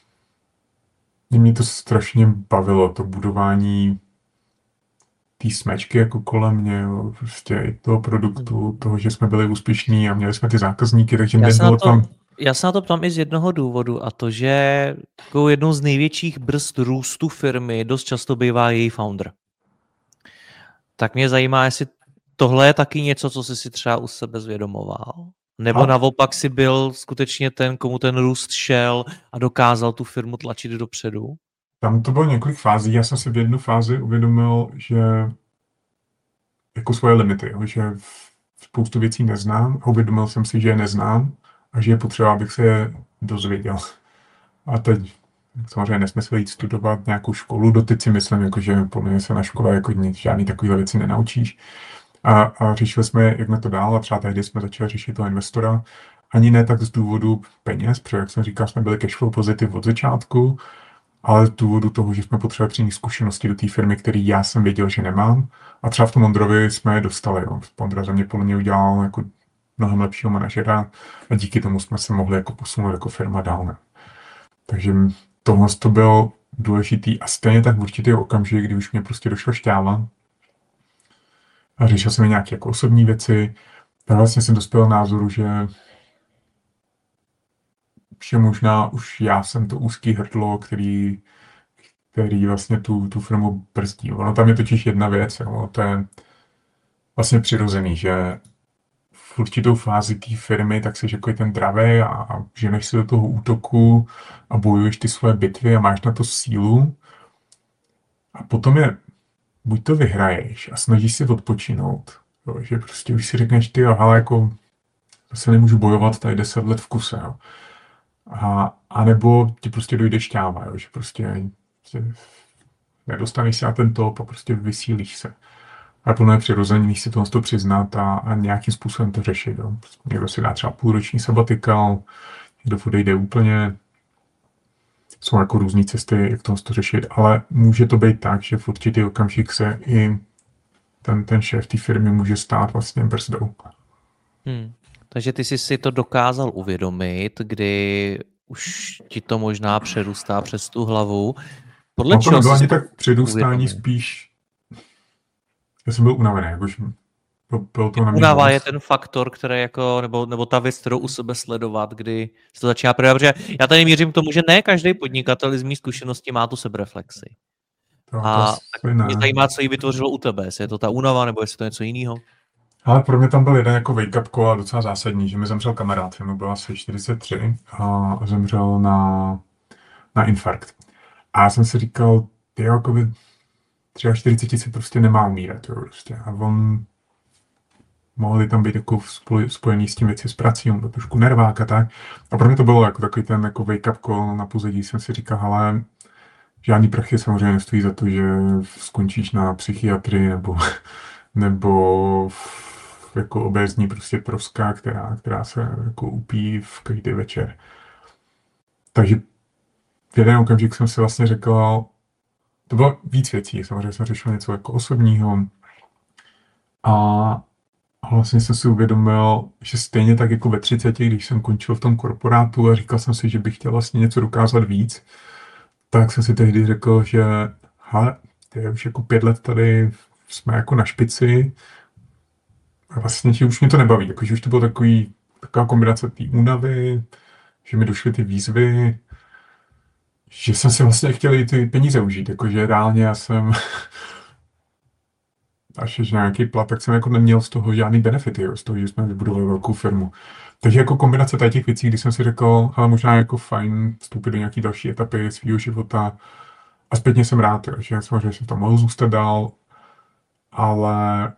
mě to strašně bavilo, to budování té smečky jako kolem mě, jo, prostě i toho produktu, toho, že jsme byli úspěšní a měli jsme ty zákazníky, takže nebylo tam... Já se na to ptám i z jednoho důvodu, a to, že takovou jednou z největších brzd růstu firmy dost často bývá její founder. Tak mě zajímá, jestli tohle je taky něco, co jsi si třeba u sebe zvědomoval. Nebo a... naopak si byl skutečně ten, komu ten růst šel a dokázal tu firmu tlačit dopředu? Tam to bylo několik fází. Já jsem si v jednu fázi uvědomil, že jako svoje limity, jo, že spoustu věcí neznám a uvědomil jsem si, že je neznám a že je potřeba, abych se je dozvěděl. A teď samozřejmě nesmysl jít studovat nějakou školu, doteď si myslím, jako, že podle mě se na škole jako žádný takovýhle věci nenaučíš. A, a řešili jsme, jak na to dál, a třeba tehdy jsme začali řešit toho investora. Ani ne tak z důvodu peněz, protože, jak jsem říkal, jsme byli cashflow pozitiv od začátku, ale z důvodu toho, že jsme potřebovali přinést zkušenosti do té firmy, který já jsem věděl, že nemám. A třeba v tom Ondrovi jsme je dostali. Jo. Ondra za mě podle mě udělal jako mnohem lepšího manažera a díky tomu jsme se mohli jako posunout jako firma dál. Ne. Takže tohle to byl důležitý a stejně tak v určitý okamžik, kdy už mě prostě došla šťáva a řešil jsem nějaké jako osobní věci, tak vlastně jsem dospěl názoru, že že možná už já jsem to úzký hrdlo, který, který vlastně tu, tu firmu brzdí. Ono tam je totiž jedna věc, jo, to je vlastně přirozený, že v určitou fázi té firmy tak jsi jako ten dravej a, a ženeš se do toho útoku a bojuješ ty svoje bitvy a máš na to sílu. A potom je, buď to vyhraješ a snažíš si odpočinout, jo, že prostě už si řekneš, ty jo, ale jako se nemůžu bojovat tady deset let v kuse, jo. A, a nebo ti prostě dojde šťáva, jo, že prostě, prostě nedostaneš se na ten top a prostě vysílíš se. A plně přirozený si to přiznat a, a nějakým způsobem to řešit. Jo. Někdo si dá třeba půlroční sabatikál, někdo odejde úplně. Jsou jako různé cesty, jak to řešit, ale může to být tak, že v určitý okamžik se i ten, ten šéf té firmy může stát vlastně brzdou. Hmm. Takže ty jsi si to dokázal uvědomit, kdy už ti to možná přerůstá přes tu hlavu. Podle no, to nebylo ani to tak přerůstání, spíš já jsem byl unavený, jakož bylo to na mě Unava je moc. ten faktor, který jako, nebo, nebo ta věc, kterou u sebe sledovat, kdy se to začíná projevovat, protože já tady mířím k tomu, že ne každý podnikatel z mých zkušeností má tu sebereflexi. To, to A tak asi mě ne. zajímá, co jí vytvořilo u tebe, jestli je to ta únava, nebo jestli to je něco jiného. Ale pro mě tam byl jeden jako wake-up call docela zásadní, že mi zemřel kamarád, mu bylo asi čtyřicet tři a zemřel na, na infarkt. A já jsem si říkal, ty jako by čtyřicet tři si prostě nemá umírat, jo, prostě. A on mohli tam být jako spoj, spojený s tím věci s prací, on byl trošku nervák a tak. A pro mě to bylo jako takový ten jako wake-up call na pozadí, jsem si říkal, hele, žádný prachy samozřejmě nestojí za to, že skončíš na psychiatrii nebo, nebo jako obézní prostě troska, která, která se jako upí v každý večer. Takže v jeden okamžik jsem si vlastně řekl, to bylo víc věcí, samozřejmě jsem řešil něco jako osobního a, a vlastně jsem si uvědomil, že stejně tak jako ve třiceti, když jsem končil v tom korporátu a říkal jsem si, že bych chtěl vlastně něco dokázat víc, tak jsem si tehdy řekl, že hele, to je už jako pět let tady, jsme jako na špici a vlastně že už mě to nebaví, jakože už to bylo takový, taková kombinace té únavy, že mi došly ty výzvy, že jsem si vlastně chtěl i ty peníze užít, jakože reálně já jsem až že nějaký plat, tak jsem jako neměl z toho žádný benefity, jo, z toho, že jsme vybudovali velkou firmu. Takže jako kombinace tady těch věcí, kdy jsem si řekl, ale možná jako fajn vstoupit do nějaké další etapy svého života a zpětně jsem rád, jo, že samozřejmě jsem tam mohl zůstat dál, ale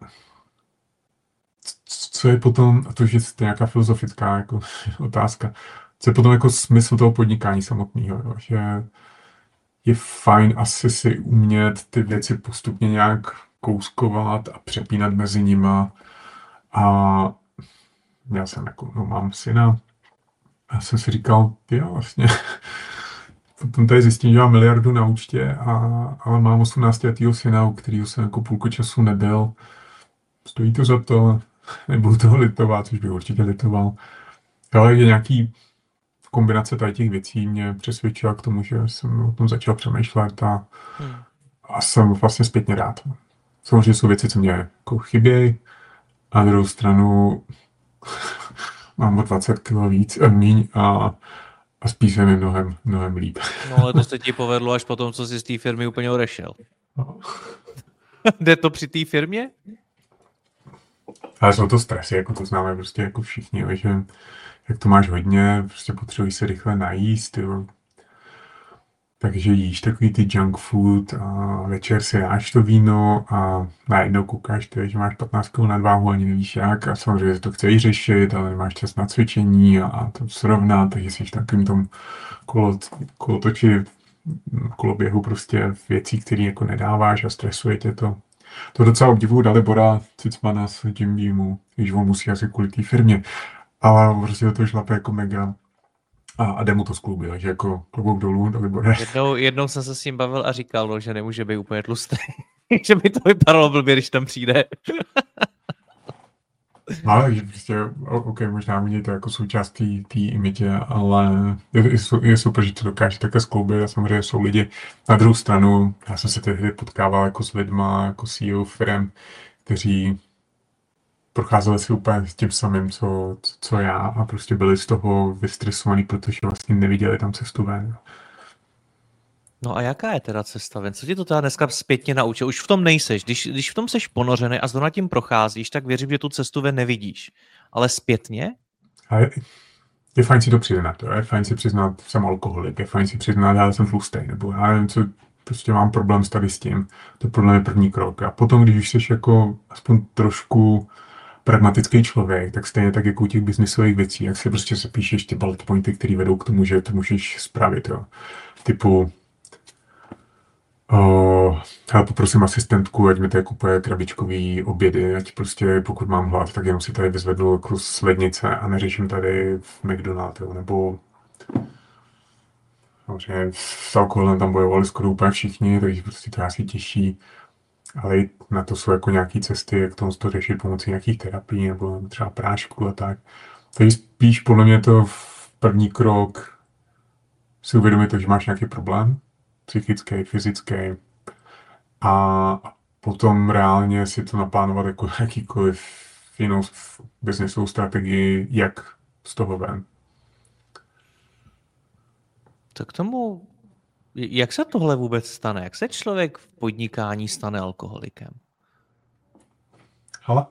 co je potom, a to je nějaká filozofická jako otázka, co je potom jako smysl toho podnikání samotného, jo, že je fajn asi si umět ty věci postupně nějak kouskovat a přepínat mezi nima. A já jsem jako, no, mám syna a jsem si říkal, jo, vlastně potom tady zjistím, že mám miliardu na účtě, a, ale mám osmnáctiletýho syna, u kterého jsem jako půlku času nebyl. Stojí to za to, nebudu toho litovat, což bych určitě litoval. Ale je nějaký kombinace tady těch věcí mě přesvědčila k tomu, že jsem o tom začal přemýšlet a, hmm. a jsem vlastně zpětně rád. Samozřejmě jsou věci, co mě jako chybějí, a na druhou stranu mám o dvacet kilo víc a míň a, a spíš se mi mnohem, mnohem líp. No ale to se ti povedlo až po tom, co jsi z té firmy úplně odešel. No. Jde to při té firmě? Ale jsou to stresy, jako to známe prostě jako všichni, že jak to máš hodně, prostě potřebuješ se rychle najíst, jo. Takže jíš takový ty junk food a večer si dáš to víno a najednou koukáš, ty, že máš patnáct kilogramů nadváhu, ani nevíš jak, a samozřejmě to chceš řešit, ale nemáš čas na cvičení a to srovnat, takže jsi v takovým tom kolo, kolotoči, koloběhu prostě věcí, které jako nedáváš a stresuje tě to. To docela obdivuju Dalibora Cicmana z Jim Beamu, když on musí asi kvůli té firmě, ale prostě to šlape jako mega. A, a jde mu to z kluby, takže jako klobouk dolů, Dalibore. Jednou, jednou jsem se s ním bavil a říkal, no, že nemůže být úplně tlustý. Že by to vypadalo blbě, když tam přijde. No, ale prostě, ok, možná umějí to jako součástí té imidže, ale je, je, je super, že to dokáže také skloubit a samozřejmě jsou lidi. Na druhou stranu, já jsem se tehdy potkával jako s lidma, jako C E O firem, kteří procházeli si úplně s tím samým, co, co já, a prostě byli z toho vystresovaní, protože vlastně neviděli tam cestu ven. No a jaká je teda cesta ven? Co ti to teda dneska zpětně naučil? Už v tom nejseš. Když, když v tom seš ponořený a zrovna tím procházíš, tak věřím, že tu cestu ven nevidíš. Ale zpětně? A je, je fajn si to přiznat. Je fajn si přiznat, jsem alkoholik. Je fajn si přiznat, já jsem tlustý. Nebo já nevím, co, prostě mám problém tady s tím. To problém je první krok. A potom, když už jsi jako aspoň trošku pragmatický člověk, tak stejně tak jako u těch biznisových věcí, jak si prostě sepíšeš ty bullet pointy, které vedou k tomu, že to můžeš spravit. Jo. Typu Uh, já poprosím asistentku, ať mi tady kupuje krabičkový obědy, ať prostě pokud mám hlad, tak jenom si tady vyzvednu jako z lednice a neřeším tady v McDonald's, nebo samozřejmě s alkoholem tam bojovali skoro úplně všichni, takže prostě to je asi těžší, ale i na to jsou jako nějaké cesty, jak tomu to řešit pomocí nějakých terapií nebo třeba prášku a tak. Takže spíš podle mě to v první krok si uvědomit to, že máš nějaký problém, psychický, fyzický, a potom reálně si to naplánovat jako jakýkoliv jinou businessovou strategii, jak z toho ven. Tak k tomu, jak se tohle vůbec stane? Jak se člověk v podnikání stane alkoholikem? Hele,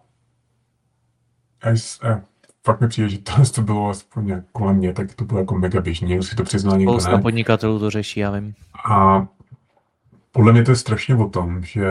a fakt mi přijde, že tohle to bylo aspoň nějak kolem mě, tak to bylo jako mega běžný, někdo si to přiznal, někdo Spousta ne. podnikatelů to řeší, já vím. A podle mě to je strašně o tom, že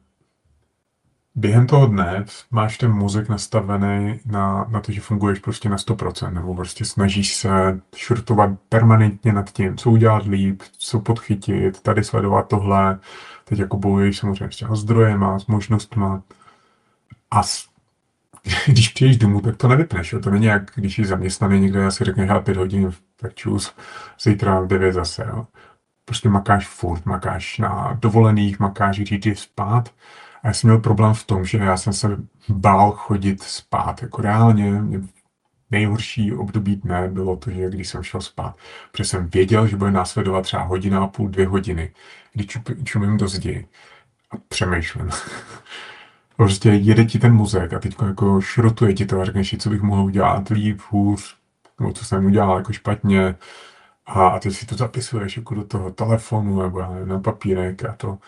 během toho dne máš ten mozek nastavený na, na to, že funguješ prostě na sto procent, nebo prostě snažíš se šurtovat permanentně nad tím, co udělat líp, co podchytit, tady sledovat tohle, teď jako bojuješ samozřejmě s těma zdrojema, s možnostma. A s, když přijdeš domů, tak to nevypneš, jo? To není jak když jsi zaměstnaný někde a si řekneš, já pět hodin tak čus, zítra v devět zase, jo. Prostě makáš furt, makáš na dovolených, makáš, když jdeš spát. A já jsem měl problém v tom, že já jsem se bál chodit spát. Jako reálně nejhorší období dne bylo to, že když jsem šel spát. Protože jsem věděl, že bude následovat třeba hodina a půl, dvě hodiny, kdy čumím do zdi a přemýšlím. Prostě jede ti ten mozek a teď jako šrotuje ti to a řekneš si, co bych mohl udělat líp, hůř, nebo co jsem udělal jako špatně. A teď si to zapisuješ jako do toho telefonu nebo na papírek a to.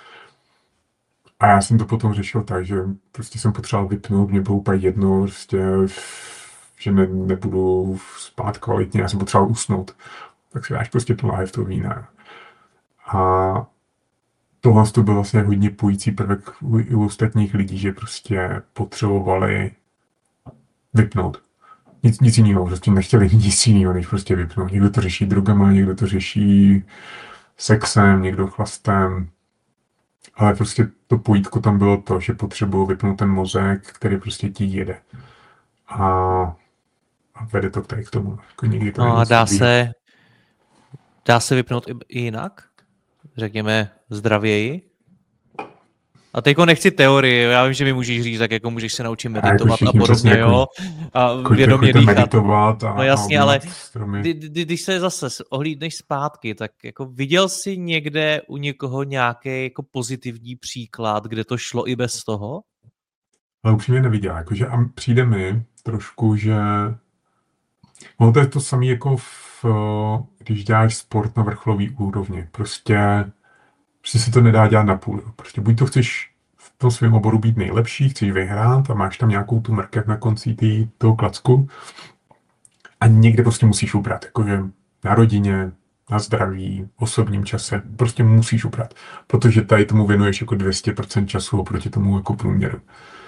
A já jsem to potom řešil tak, že prostě jsem potřeboval vypnout, mě bylo úplně jedno, prostě, že ne, nebudu spát kvalitně, já jsem potřeboval usnout. Tak si dáš prostě tu láhev toho vína. A tohle to byl vlastně hodně pojící prvek u, u ostatních lidí, že prostě potřebovali vypnout. Nic, nic jiného, prostě nechtěli nic jiného, než prostě vypnout. Někdo to řeší drogama, někdo to řeší sexem, někdo chlastem. Ale prostě to pojítko tam bylo to, že potřebuji vypnout ten mozek, který prostě ti jede. A, a vede to tady k tomu. Jako někdy to no a dá sobě. se, dá se vypnout i jinak? Řekněme zdravěji? A teďko nechci teorii, já vím, že mi můžeš říct, tak jako můžeš se naučit meditovat a, a podobně, jako, jo, a vědomě dýchat. Meditovat a, no jasně, a ale kdy, když se zase ohlídneš zpátky, tak jako viděl jsi někde u někoho nějaký jako pozitivní příklad, kde to šlo i bez toho? Ale upřímně neviděl, jakože a přijde mi trošku, že no to je to samé jako v, když děláš sport na vrcholový úrovni, prostě Prostě se to nedá dělat na půl. Prostě buď to chceš v tom svém oboru být nejlepší, chceš vyhrát a máš tam nějakou tu mrkev na konci tý, toho klacku a někde prostě musíš ubrat, jakože na rodině, na zdraví, osobním čase, prostě musíš ubrat, protože tady tomu věnuješ jako dvě stě procent času oproti tomu jako průměru.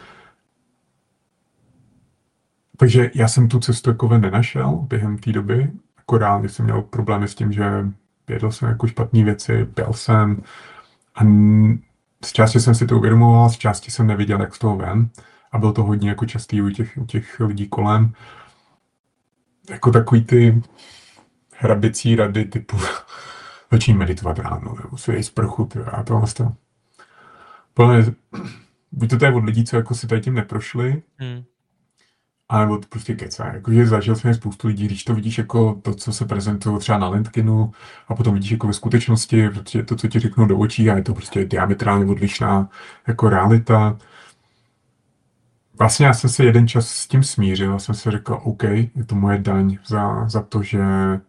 Takže já jsem tu cestu jako nenašel během té doby, jako reálně jsem měl problémy s tím, že jedl jsem jako špatné věci, pil jsem a z části jsem si to uvědomoval, z části jsem neviděl, jak z toho ven a bylo to hodně jako častý u těch, u těch lidí kolem. Jako takový ty hrabicí rady typu začni meditovat ráno, nebo si dej sprchu a tohle to. Plně, buď to je od lidí, co jako si tady tím neprošli, hmm. A nebo to prostě kecá. Jakože zažil jsem spoustu lidí, když to vidíš jako to, co se prezentuje třeba na LinkedInu a potom vidíš jako ve skutečnosti, protože to, co ti řeknou do očí a je to prostě diametrálně odlišná jako realita. Vlastně já jsem se jeden čas s tím smířil a jsem si řekl, OK, je to moje daň za, za to, že,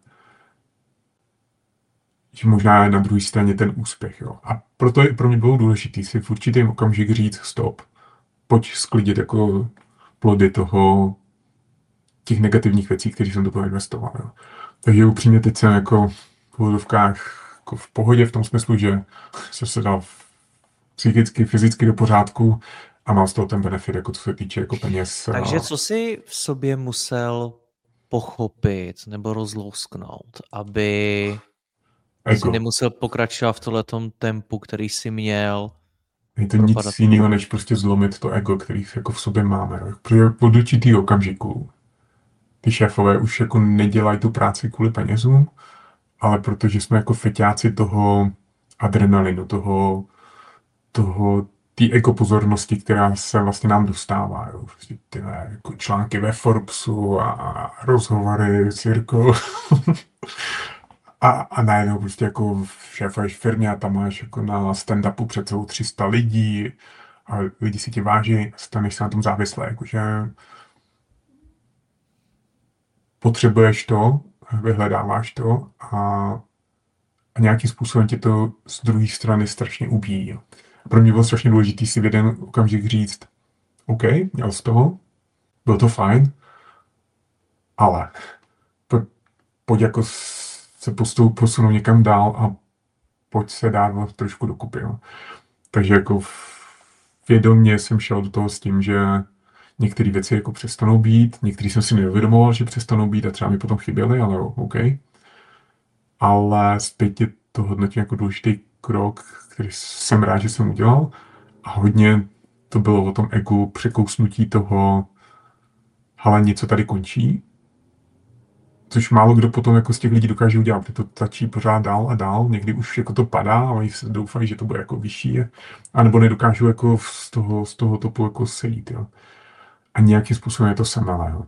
že možná je na druhé straně ten úspěch. Jo. A proto je pro mě bylo důležité si v určitém okamžik říct stop. Pojď sklidit jako plody toho, těch negativních věcí, které jsem do toho investoval. Jo. Takže upřímně teď jsem jako v úvodovkách jako v pohodě v tom smyslu, že jsem se dal psychicky, fyzicky do pořádku a mám z toho ten benefit, jako co se týče jako peněz. Takže co jsi v sobě musel pochopit nebo rozlousknout, aby jsi nemusel pokračovat v tohletom tempu, který jsi měl? Je to nic jiného, než prostě zlomit to ego, který jako v sobě máme. Protože od určitý okamžiku ty šéfové už jako nedělají tu práci kvůli penězům, ale protože jsme jako feťáci toho adrenalinu, toho, toho té ego pozornosti, která se vlastně nám dostává. Jo. Prostě tyhle jako články ve Forbesu a rozhovory, cirko. A, a najednou prostě jako šéfuješ firmě a tam máš jako na stand-upu před celou tři sta lidí a lidi si tě váží a staneš se na tom závislé, jakože potřebuješ to, vyhledáváš to a, a nějakým způsobem tě to z druhé strany strašně ubíjí. Pro mě bylo strašně důležité si v jeden okamžik říct, OK, měl z toho, bylo to fajn, ale po, pojď jako se postup, posunout někam dál a pojď se dát trošku dokupy. Jo. Takže jako vědomě jsem šel do toho s tím, že některé věci jako přestanou být, některé jsem si neuvědomoval, že přestanou být a třeba mi potom chyběly, ale OK. Ale zpětně to hodnotím jako důležitý krok, který jsem rád, že jsem udělal a hodně to bylo o tom egu, překousnutí toho, ale něco tady končí, což málo kdo potom jako z těch lidí dokáže udělat, to tlačí pořád dál a dál, někdy už jako to padá a oni se doufají, že to bude jako vyšší, anebo nedokážou jako z toho, z toho topu jako sejít, jo. A nějakým způsobem je to samé, jo.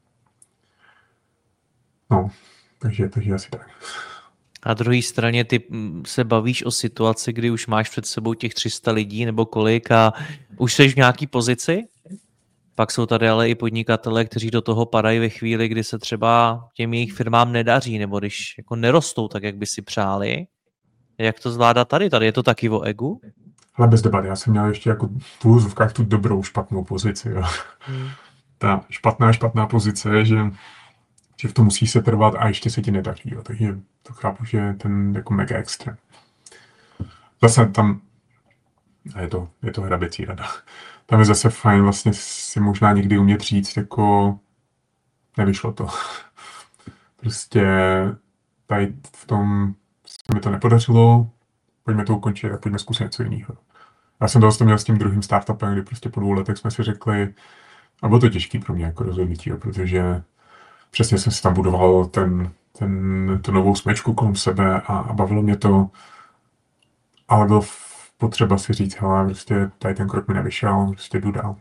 No, takže, takže asi tak. Na druhé straně ty se bavíš o situaci, kdy už máš před sebou těch tři sta lidí nebo kolik a už jsi v nějaký pozici? Pak jsou tady ale i podnikatelé, kteří do toho padají ve chvíli, kdy se třeba těm jejich firmám nedaří, nebo když jako nerostou tak, jak by si přáli. Jak to zvládá tady? Tady je to taky o egu? Ale bez debaty, já jsem měl ještě jako v úvozovkách tu dobrou špatnou pozici. Jo. Hmm. Ta špatná špatná pozice je, že, že v tom musí se trvat a ještě se ti nedaří. Jo. Takže to chápu, že je ten jako mega extrém. Zase tam je to, je to hraběcí rada. Tam je zase fajn vlastně si možná někdy umět říct, jako nevyšlo to. Prostě tady v tom se mi to nepodařilo, pojďme to ukončit a pojďme zkusit něco jiného. Já jsem to měl s tím druhým startupem, kdy prostě po dvou letech jsme si řekli, a bylo to těžký pro mě jako rozhodnutí, protože přesně jsem si tam budoval ten, ten, tu novou smečku kolem sebe a, a bavilo mě to, ale bylo potřeba si říct, hele, prostě tady ten krok mi nevyšel, prostě jdu dál.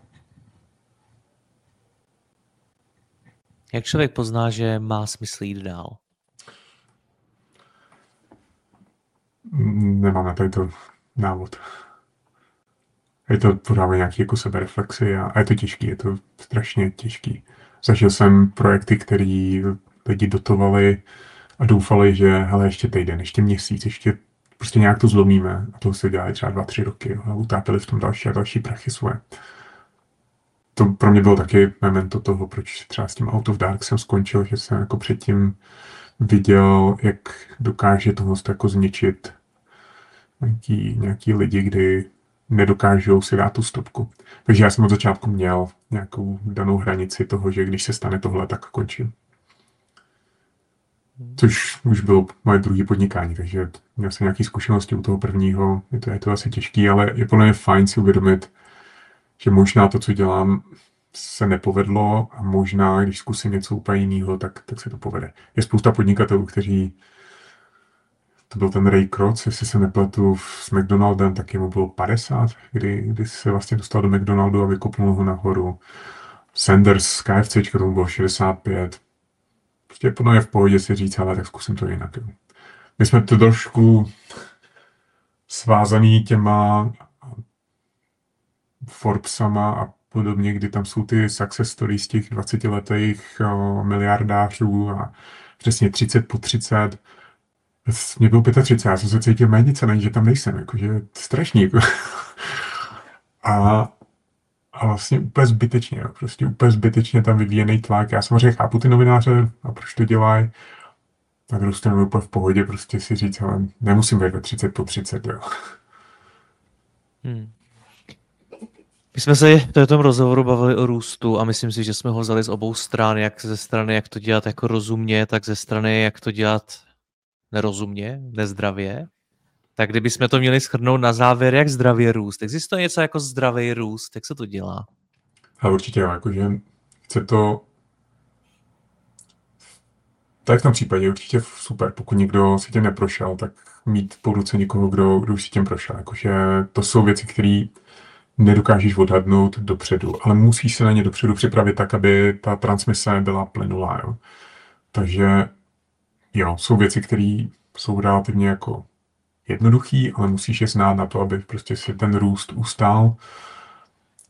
Jak člověk pozná, že má smysl jít dál? Nemám na tady to návod. Je to podává nějaký jako sebereflexy a, a je to těžký, je to strašně těžký. Zažil jsem projekty, které lidi dotovali a doufali, že hele, ještě týden, ještě měsíc, ještě prostě nějak to zlomíme. A to se dělali třeba dva, tři roky a utápili v tom další a další prachy svoje. To pro mě bylo taky memento toho, proč třeba s tím Out of Dark jsem skončil, že jsem jako předtím viděl, jak dokáže tohle jako zničit nějaký, nějaký lidi, kdy nedokážou si dát tu stopku. Takže já jsem od začátku měl nějakou danou hranici toho, že když se stane tohle, tak končím. Což už bylo moje druhé podnikání, takže měl jsem nějaké zkušenosti u toho prvního, je to, je to asi těžký, ale je podle mě fajn si uvědomit, že možná to, co dělám, se nepovedlo a možná, když zkusím něco úplně jiného, tak, tak se to povede. Je spousta podnikatelů, kteří, to byl ten Ray Kroc, jestli se nepletu, s McDonaldem, tak jemu bylo padesát, kdy, kdy se vlastně dostal do McDonaldu a vykopnul ho nahoru. Sanders z KFCčka, tomu bylo šedesát pět. Prostě podle mě v pohodě si říct, ale tak zkusím to jinak. My jsme to trošku svázaný těma Forbesama a podobně, kdy tam jsou ty success stories těch dvacetiletých uh, miliardářů a přesně třicet po třicet. Mě bylo třicet pět, já jsem se cítil méně cený, že tam nejsem, jakože strašný. Jako. a, a vlastně úplně zbytečně, jo, prostě úplně zbytečně tam vyvíjený tlak. Já samozřejmě chápu ty novináře a proč to dělají. Na druhou stranu úplně v pohodě prostě si říct, ale nemusím být ve třicet po třicet, jo. Hmm. My jsme se v tom rozhovoru bavili o růstu a myslím si, že jsme ho vzali z obou stran, jak ze strany, jak to dělat jako rozumně, tak ze strany, jak to dělat nerozumně, nezdravě. Tak kdybychom to měli shrnout na závěr, jak zdravě růst. Existuje něco jako zdravý růst? Jak se to dělá? A určitě, jakože chce to tak v tom případě určitě super, pokud někdo si tím neprošel, tak mít po ruce někoho, kdo, kdo už si tím prošel. Jakože to jsou věci, které nedokážeš odhadnout dopředu, ale musíš se na ně dopředu připravit tak, aby ta transmise byla plynulá. Jo. Takže jo, jsou věci, které jsou relativně jako jednoduchý, ale musíš je znát na to, aby prostě si ten růst ustál.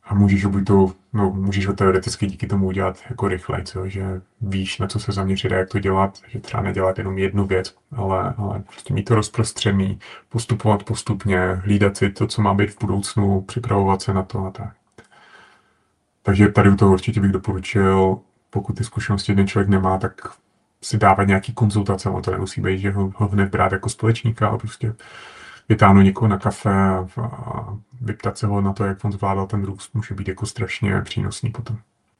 a můžeš ho buď to, no, můžeš ho teoreticky díky tomu udělat jako rychlej, co? Že víš, na co se zaměřit a jak to dělat, že třeba nedělat jenom jednu věc, ale, ale prostě mít to rozprostřený, postupovat postupně, hlídat si to, co má být v budoucnu, připravovat se na to a tak. Takže tady u toho určitě bych doporučil, pokud ty zkušenosti ten člověk nemá, tak si dávat nějaký konzultace, on to nemusí být, že ho, ho hned brát jako společníka, ale prostě vytáhnout někoho na kafe a, a vyptat se ho na to, jak on zvládal ten růst, může být jako strašně přínosný potom.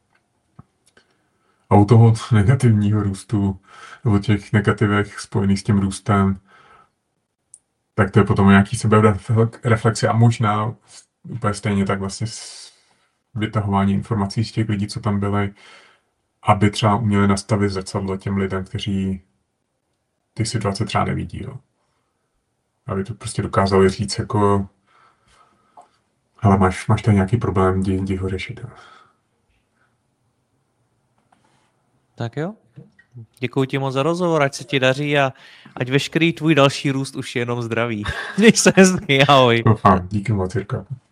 A u toho negativního růstu, nebo těch negativech spojených s tím růstem, tak to je potom nějaký sebereflexe a možná úplně stejně tak vlastně vytahování informací z těch lidí, co tam byli, aby třeba uměli nastavit zrcadlo těm lidem, kteří ty situace třeba nevidí. Jo. Aby to prostě dokázali říct jako hele, máš, máš tady nějaký problém, jdi, jdi ho řešit. Jo. Tak jo. Děkuji ti moc za rozhovor, ať se ti daří a ať veškerý tvůj další růst už je jenom zdravý. Měj se hezky, ahoj. Doufám, díky moc, Jirka.